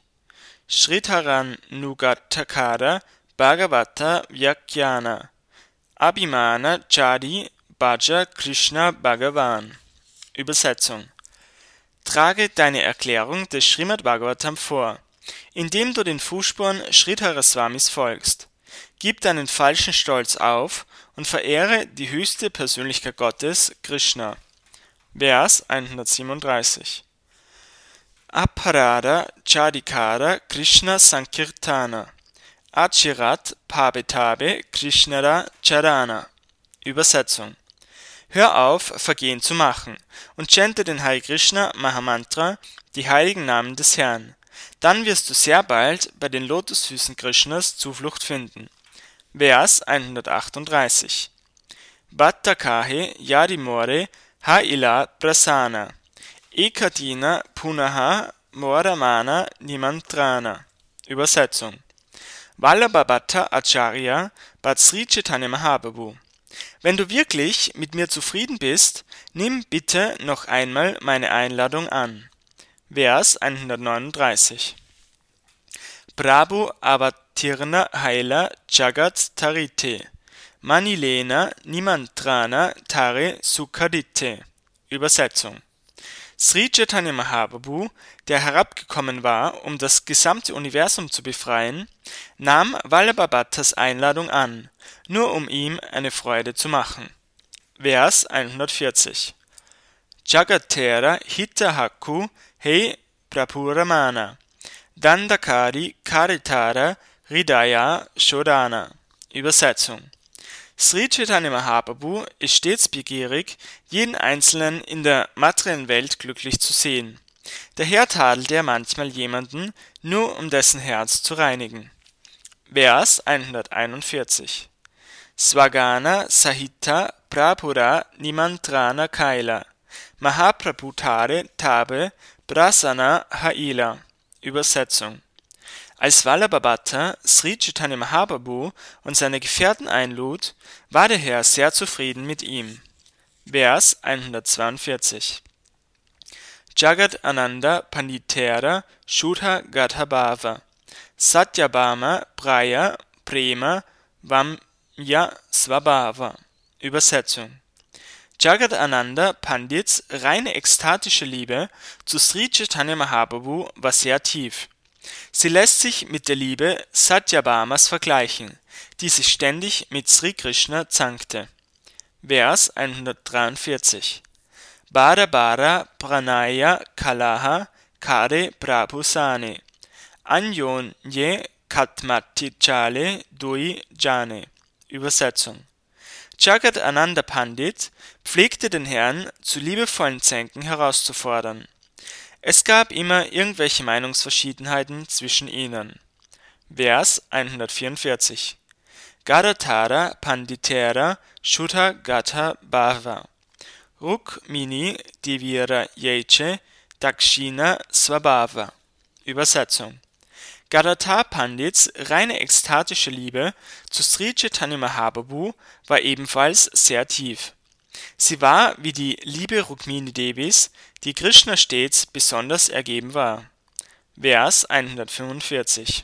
Speaker 1: Sridharanugattakara Bhagavata Vyakhyana Abhimana Chari Bhaja Krishna Bhagavan. Übersetzung. Trage deine Erklärung des Srimad Bhagavatam vor, indem du den Fußspuren Sridhara Swamis folgst. Gib deinen falschen Stolz auf und verehre die höchste Persönlichkeit Gottes, Krishna. Vers 137. Aparada Chadikara Krishna Sankirtana Achirat Pabetabe Krishnara Charana. Übersetzung. Hör auf, Vergehen zu machen, und chante den Hare Krishna Mahamantra, die heiligen Namen des Herrn. Dann wirst du sehr bald bei den Lotusfüßen Krishnas Zuflucht finden. Vers 138. Bhattakahe Yadimore Haila Prasana Ekadina Punaha Moramana Nimantrana. Übersetzung. Vallabhabhatta Acharya bat Sri Chaitanya Mahaprabhu: Wenn du wirklich mit mir zufrieden bist, nimm bitte noch einmal meine Einladung an. Vers 139. Prabhu avatirna haila jagat tarite manilena nimantrana tare sukadite. Übersetzung. Sri Chaitanya Mahaprabhu, der herabgekommen war, um das gesamte Universum zu befreien, nahm Vallabhabhattas Einladung an, nur um ihm eine Freude zu machen. Vers 140. Jagatera hitahaku he prapuramana dandakari karitara hridaya shodana. Übersetzung. Sri Chaitanya Mahaprabhu ist stets begierig, jeden Einzelnen in der materiellen Welt glücklich zu sehen. Daher tadelt er manchmal jemanden, nur um dessen Herz zu reinigen. Vers 141. Swagana Sahita Prapura Nimantrana Kaila Mahaprabhutare Tabe Prasana Haila. Übersetzung. Als Vallabhabhata Sri Chaitanya Mahaprabhu und seine Gefährten einlud, war der Herr sehr zufrieden mit ihm. Vers 142. Jagat Ananda Panditera Shudha Gathabhava Satyabhama Praya Prema Vamya Svabhava. Übersetzung: Jagat Ananda Pandits reine ekstatische Liebe zu Sri Chaitanya Mahaprabhu war sehr tief. Sie lässt sich mit der Liebe Satyabhamas vergleichen, die sich ständig mit Sri Krishna zankte. Vers 143. Bara Bara Pranaya Kalaha Kare Prabhusane Anyonye Katmatichale Dui Jane. Übersetzung: Jagat Ananda Pandit pflegte den Herrn zu liebevollen Zänken herauszufordern. Es gab immer irgendwelche Meinungsverschiedenheiten zwischen ihnen. Vers 144. Gadadhara Panditera Shudha Gatha Bhava Rukmini Divira Yeche Dakshina Svabhava. Übersetzung: Gadadhar Pandits reine ekstatische Liebe zu Sri Chaitanya Mahaprabhu war ebenfalls sehr tief. Sie war wie die Liebe Rukmini Devis, die Krishna stets besonders ergeben war. Vers 145.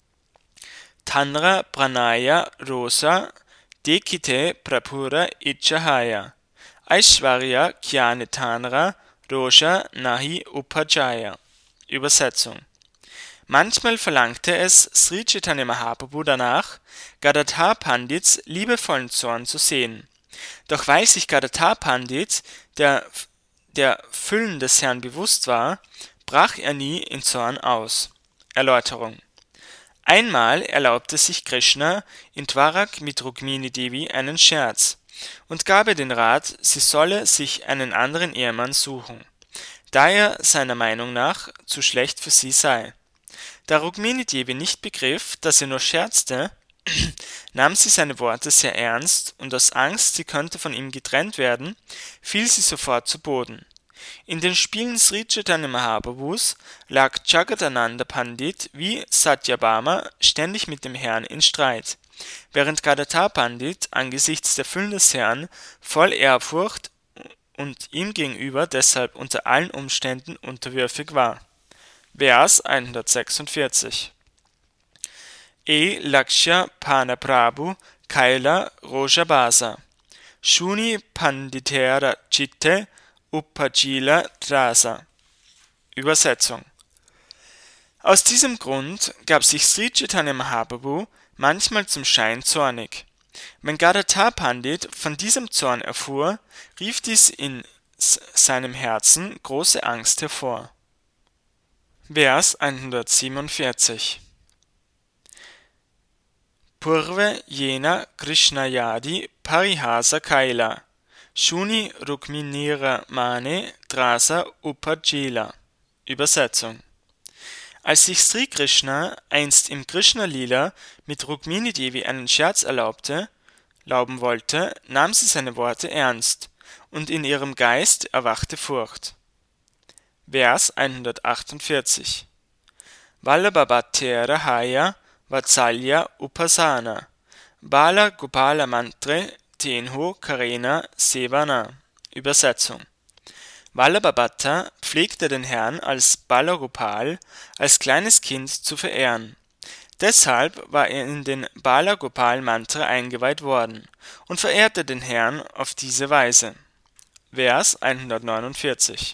Speaker 1: Tanra Pranaya Rosa Dekite Prapura Ichahaya Aishwarya Kyane Tanra Roja Nahi Upajaya. Übersetzung: Manchmal verlangte es Sri Chaitanya Mahaprabhu danach, Gadadhar Pandits liebevollen Zorn zu sehen. Doch weil sich Gadadhar Pandit der Füllen des Herrn bewusst war, brach er nie in Zorn aus. Erläuterung: Einmal erlaubte sich Krishna in Dwarak mit Rukmini Devi einen Scherz und gab ihr den Rat, sie solle sich einen anderen Ehemann suchen, da er seiner Meinung nach zu schlecht für sie sei. Da Rukmini Devi nicht begriff, dass er nur scherzte, nahm sie seine Worte sehr ernst und aus Angst, sie könnte von ihm getrennt werden, fiel sie sofort zu Boden. In den Spielen Sri Chaitanya Mahaprabhus lag Jagadananda Pandit wie Satyabhama ständig mit dem Herrn in Streit, während Gadadhar Pandit angesichts der Füllen des Herrn voll Ehrfurcht und ihm gegenüber deshalb unter allen Umständen unterwürfig war. Vers 146. E Lakshya Panaprabhu Kaila Rojabasa Shuni Panditera Chitte Upajila Trasa. Übersetzung: Aus diesem Grund gab sich Sri Chaitanya Mahaprabhu manchmal zum Schein zornig. Wenn Gadadhar Pandit von diesem Zorn erfuhr, rief dies in seinem Herzen große Angst hervor. Vers 147. Purve Jena Krishnayadi Parihasa Kaila Shuni Rukminira Mane Drasa Upajila. Übersetzung: Als sich Sri Krishna einst im Krishna-Lila mit Rukmini Devi einen Scherz erlauben wollte, nahm sie seine Worte ernst, und in ihrem Geist erwachte Furcht. Vers 148. Vallabhabhatera Haya Vatsalya Upasana Bala Gopala Mantre Tenho Karena Sevana. Übersetzung: Vallabhabhata pflegte den Herrn als Balagopal, als kleines Kind zu verehren. Deshalb war er in den Balagopal-Mantra eingeweiht worden und verehrte den Herrn auf diese Weise. Vers 149.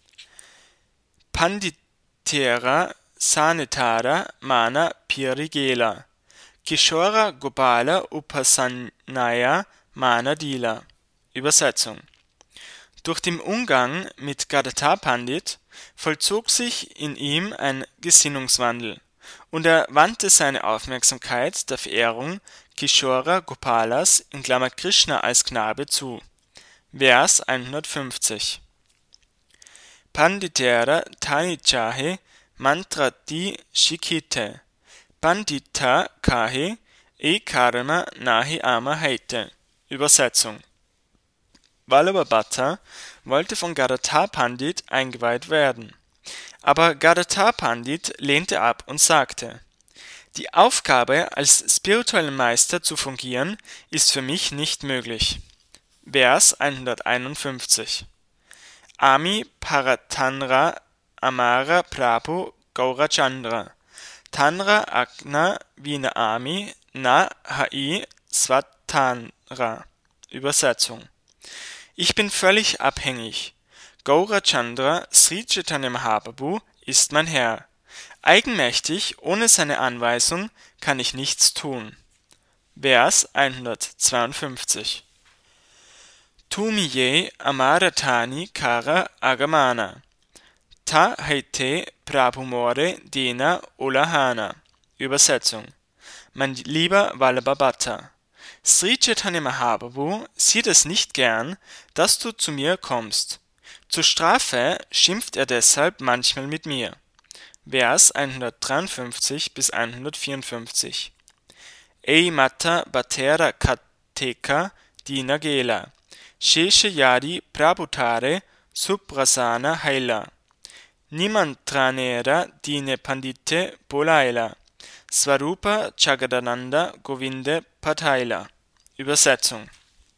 Speaker 1: Panditera Sanetara Mana Pirigela Kishora Gopala Upasannaya Mana Dila. Übersetzung: Durch den Umgang mit Gadadhar Pandit vollzog sich in ihm ein Gesinnungswandel, und er wandte seine Aufmerksamkeit der Verehrung Kishora Gopalas (Krishna als Knabe) zu. Vers 150. Panditera Tanichahe Mantrati Shikite Pandita Kahe E Karma Nahi Ama Heite. Übersetzung: Vallabhabhata wollte von Gadadhar Pandit eingeweiht werden, aber Gadadhar Pandit lehnte ab und sagte: Die Aufgabe, als spiritueller Meister zu fungieren, ist für mich nicht möglich. Vers 151. Ami Paratanra Amara Prabhu Gaurachandra Tanra Agna Vina Ami Na Hai Svatanra. Übersetzung: Ich bin völlig abhängig. Gaurachandra Sri Chaitanya Mahaprabhu ist mein Herr. Eigenmächtig, ohne seine Anweisung, kann ich nichts tun. Vers 152. Tumiye Amaratani Kara Agamana Ta Haite Prabhumore Dena Olahana. Übersetzung: Mein lieber Vallabha, Sri Chaitanya Mahaprabhu sieht es nicht gern, dass du zu mir kommst. Zur Strafe schimpft er deshalb manchmal mit mir. Vers 153 bis 154. Ei Mata Batera Kateka Dina Gela Sheshe Yadi Prabhutare Suprasana Haila Nimantranera Dine Pandite Bolaila Swarupa Jagadananda Govinde Pataila. Übersetzung: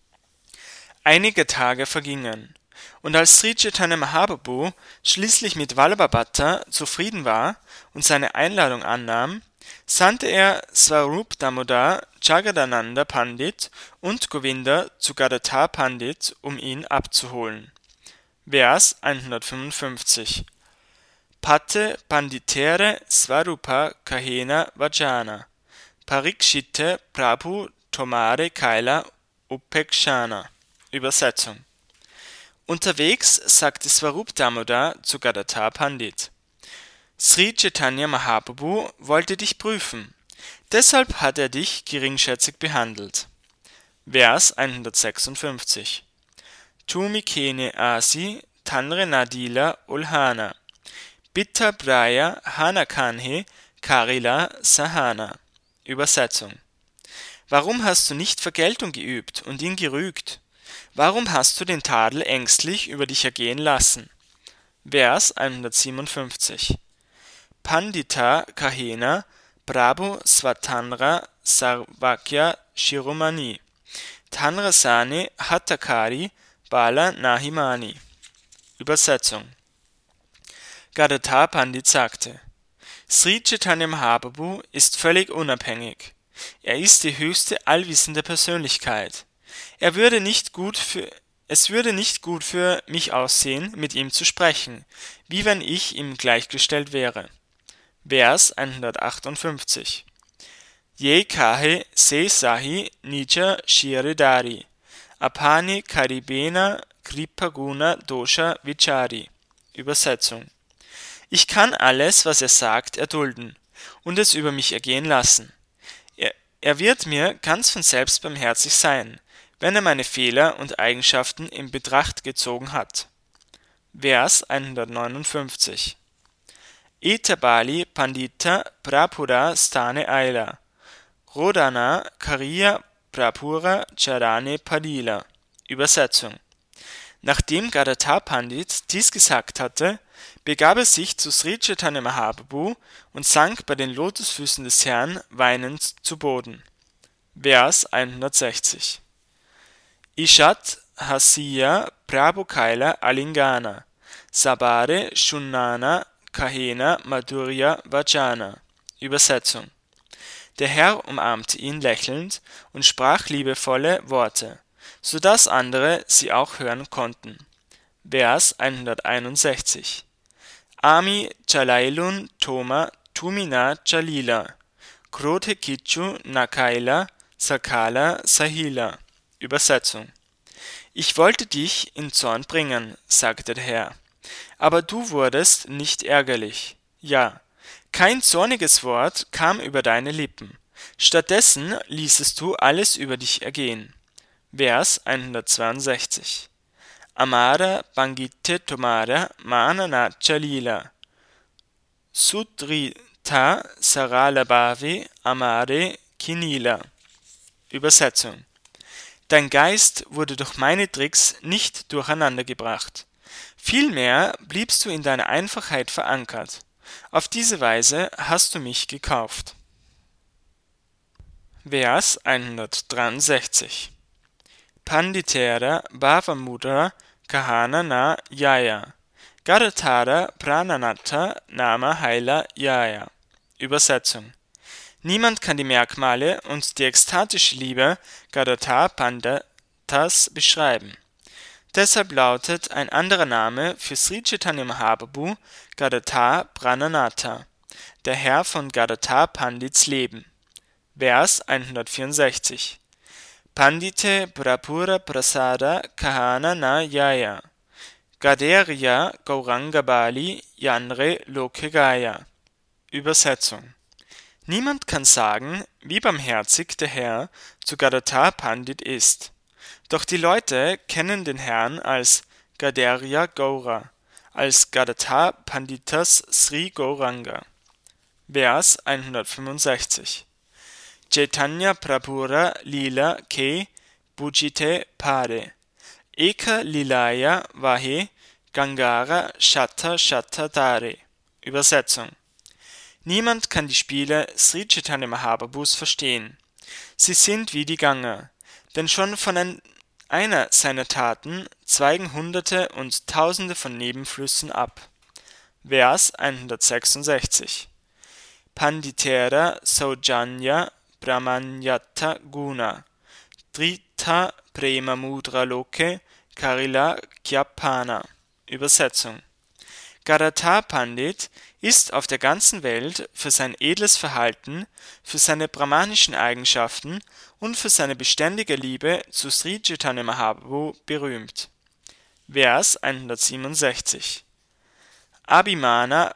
Speaker 1: Einige Tage vergingen, und als Sri Chaitanya Mahaprabhu schließlich mit Vallabha zufrieden war und seine Einladung annahm, sandte er Swarup Damodar Jagadananda Pandit und Govinda zu Gadadhar Pandit, um ihn abzuholen. Vers 155. Pate Panditere Swarupa Kahena Vajana Parikshite Prabhu Tomare Kaila Upekshana. Übersetzung: Unterwegs sagte Swarup Damodar zu Gadadhar Pandit: Sri Chaitanya Mahaprabhu wollte dich prüfen, deshalb hat er dich geringschätzig behandelt. Vers 156. Tumi Kene Asi Tanre Nadila Ulhana Bitta Braya Hanakanhe Karila Sahana. Übersetzung: Warum hast du nicht Vergeltung geübt und ihn gerügt? Warum hast du den Tadel ängstlich über dich ergehen lassen? Vers 157. Pandita Kahena Prabhu Svatanra Sarvakya Shiromani Tanrasane Hattakari Bala Nahimani. Übersetzung: Gadadhar Pandit sagte: Sri Chaitanya Mahaprabhu ist völlig unabhängig. Er ist die höchste allwissende Persönlichkeit. Es würde nicht gut für mich aussehen, mit ihm zu sprechen, wie wenn ich ihm gleichgestellt wäre. Vers 158. Ye kahe se sahi nija shiredari apani karibena kripaguna dosha vichari. Übersetzung: Ich kann alles, was er sagt, erdulden und es über mich ergehen lassen. Er wird mir ganz von selbst barmherzig sein, wenn er meine Fehler und Eigenschaften in Betracht gezogen hat. Vers 159. Etabali Pandita Prapura Stane Aila Rodana Kariya Prapura Charane Padila. Übersetzung: Nachdem Gadadhar Pandit dies gesagt hatte, begab er sich zu Sri Chaitanya Mahaprabhu und sank bei den Lotusfüßen des Herrn weinend zu Boden. Vers 160. Ishat Hasiya Prabhu Kaila Alingana Sabare Shunnana Kahena Madhurya Vajana. Übersetzung: Der Herr umarmte ihn lächelnd und sprach liebevolle Worte, so dass andere sie auch hören konnten. Vers 161. Ami Chalailun Toma Tumina Chalila Krothe Kichu Nakaila Sakala Sahila. Übersetzung: Ich wollte dich in Zorn bringen, sagte der Herr, aber du wurdest nicht ärgerlich. Ja, kein zorniges Wort kam über deine Lippen. Stattdessen ließest du alles über dich ergehen. Vers 162. Amara Bangite Tomara Manana Chalila Sudrita Saralabhavi Amare Kinila. Übersetzung: Dein Geist wurde durch meine Tricks nicht durcheinandergebracht. Vielmehr bliebst du in deiner Einfachheit verankert. Auf diese Weise hast du mich gekauft. Vers 163. Panditera Bhavamudra Kahana na Yaya Gadatara Prananatha Nama Haila Yaya. Übersetzung: Niemand kann die Merkmale und die ekstatische Liebe Gadata Panditas beschreiben. Deshalb lautet ein anderer Name für Sri Chaitanya Mahaprabhu Gadata Prananatha, der Herr von Gadata Pandits Leben. Vers 164. Pandite Prapura Prasada Kahana na Yaya Gaderia Gauranga Bali Yanre Loke Gaya. Übersetzung: Niemand kann sagen, wie barmherzig der Herr zu Gadata Pandit ist. Doch die Leute kennen den Herrn als Gaderia Gaura, als Gadata Panditas Sri Gauranga. Vers 165. Chaitanya Prabhura Lila Ke Bujite Pare Eka Lilaya Vahe Gangara Shatta Shatta Dare. Übersetzung: Niemand kann die Spiele Sri Chaitanya Mahaprabhus verstehen. Sie sind wie die Ganga, denn schon von einer seiner Taten zweigen Hunderte und Tausende von Nebenflüssen ab. Vers 166. Panditera Saujanya Brahmanyata Guna Drita Prema Mudra Loke Karila Kyapana. Übersetzung: Gadata Pandit ist auf der ganzen Welt für sein edles Verhalten, für seine brahmanischen Eigenschaften und für seine beständige Liebe zu Sri Chaitanya Mahaprabhu berühmt. Vers 167. Abhimana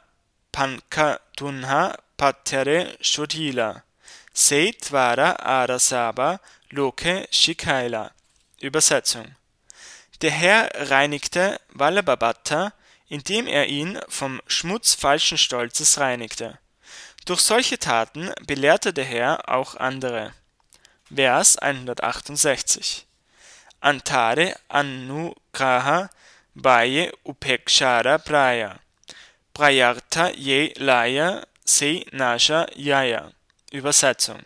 Speaker 1: Pankatunha Pattere Shodhila Seitvara Arasaba Loke Shikaila. Übersetzung: Der Herr reinigte Vallabhabhata, indem er ihn vom Schmutz falschen Stolzes reinigte. Durch solche Taten belehrte der Herr auch andere. Vers 168. Antare Anugraha Baye Upekshara Praya Prayartha Ye Laya Se Nasha Yaya. Übersetzung: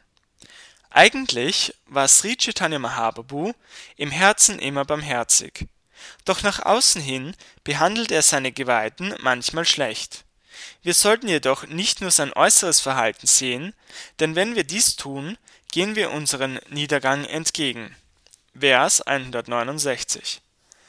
Speaker 1: Eigentlich war Sri Chaitanya Mahaprabhu im Herzen immer barmherzig. Doch nach außen hin behandelt er seine Geweihten manchmal schlecht. Wir sollten jedoch nicht nur sein äußeres Verhalten sehen, denn wenn wir dies tun, gehen wir unseren Niedergang entgegen. Vers 169.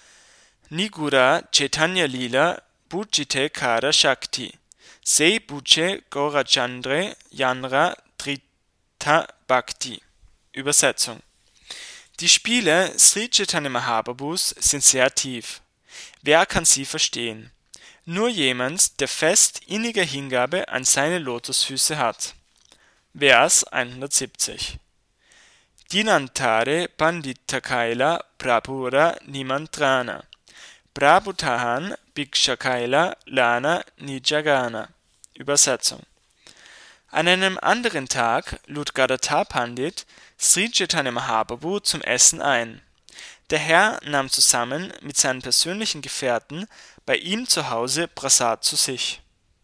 Speaker 1: Nigura Chaitanya Lila Bujite Kara Shakti Se Buche Gaurachandre Yanra Trita Bhakti. Übersetzung: Die Spiele Sri Chaitanya Mahaprabhus sind sehr tief. Wer kann sie verstehen? Nur jemand, der fest innige Hingabe an seine Lotusfüße hat. Vers 170. Dinantare Panditakaila Prabhura Nimantrana Prabhutahan Bhikshakaila Lana Nijagana. Übersetzung: An einem anderen Tag lud Gadata Pandit Sri Chaitanya Mahaprabhu zum Essen ein. Der Herr nahm zusammen mit seinen persönlichen Gefährten bei ihm zu Hause Prasad zu sich.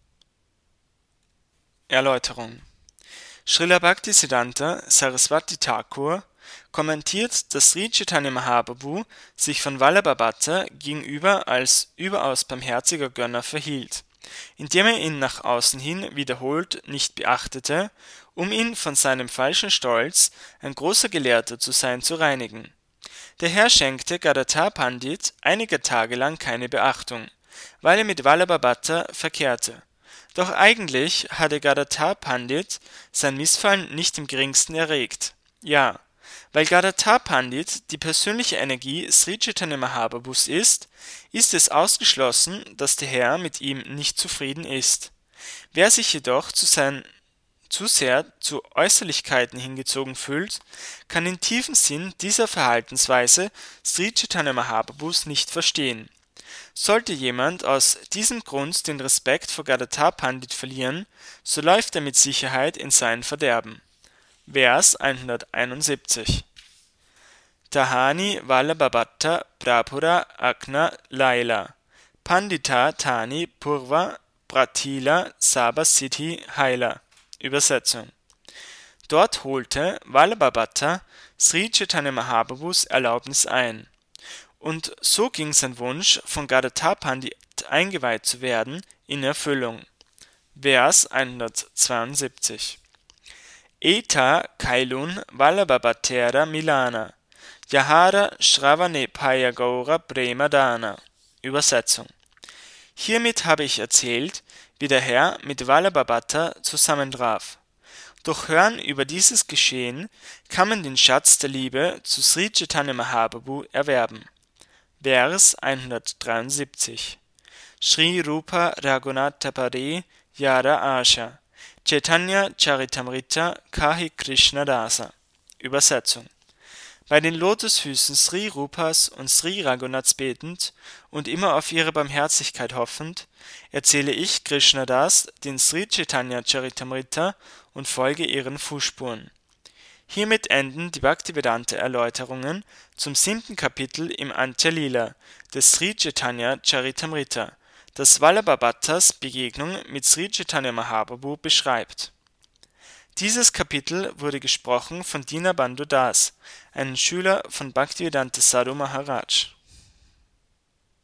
Speaker 1: Erläuterung: Srila Bhaktisiddhanta Saraswati Thakur kommentiert, dass Sri Chaitanya Mahaprabhu sich von Vallabhabhata gegenüber als überaus barmherziger Gönner verhielt, indem er ihn nach außen hin wiederholt nicht beachtete, um ihn von seinem falschen Stolz, ein großer Gelehrter zu sein, zu reinigen. Der Herr schenkte Gadata Pandit einige Tage lang keine Beachtung, weil er mit Vallabhabhata verkehrte. Doch eigentlich hatte Gadata Pandit sein Missfallen nicht im geringsten erregt. Ja, weil Gadata Pandit die persönliche Energie Sri Chaitanya Mahaprabhus ist es ausgeschlossen, dass der Herr mit ihm nicht zufrieden ist. Wer sich jedoch zu sehr zu Äußerlichkeiten hingezogen fühlt, kann den tiefen Sinn dieser Verhaltensweise Sri Chaitanya Mahaprabhus nicht verstehen. Sollte jemand aus diesem Grund den Respekt vor Gadata Pandit verlieren, so läuft er mit Sicherheit in sein Verderben. Vers 171. Tahani Vallabhabhata Prabhura Agna Laila Pandita Tani Purva Pratila Sabha Siddhi Haila. Übersetzung: Dort holte Vallabhabhata Sri Chaitanya Mahaprabhus Erlaubnis ein. Und so ging sein Wunsch, von Gadadhar Pandit eingeweiht zu werden, in Erfüllung. Vers 172. Eta Kailun Vallabhabhatera Milana Yahara Shravane Paya Gaura Premadana. Übersetzung: Hiermit habe ich erzählt, wie der Herr mit Vallabhabhata zusammentraf. Durch Hören über dieses Geschehen kann man den Schatz der Liebe zu Sri Chaitanya Mahaprabhu erwerben. Vers 173. Shri Rupa Raghunatha Pare Yara Asha Chaitanya Charitamrita Kahi Krishna Dasa. Übersetzung: Bei den Lotusfüßen Sri Rupas und Sri Raghunaths betend und immer auf ihre Barmherzigkeit hoffend, erzähle ich Krishna Das den Sri Chaitanya Charitamrita und folge ihren Fußspuren. Hiermit enden die Bhaktivedanta-Erläuterungen zum 7. Kapitel im Antya Lila des Sri Chaitanya Charitamrita, das Vallabhabhatas Begegnung mit Sri Chaitanya Mahaprabhu beschreibt. Dieses Kapitel wurde gesprochen von Dinabandhu Das, einem Schüler von Bhaktivedanta Sadhu Maharaj.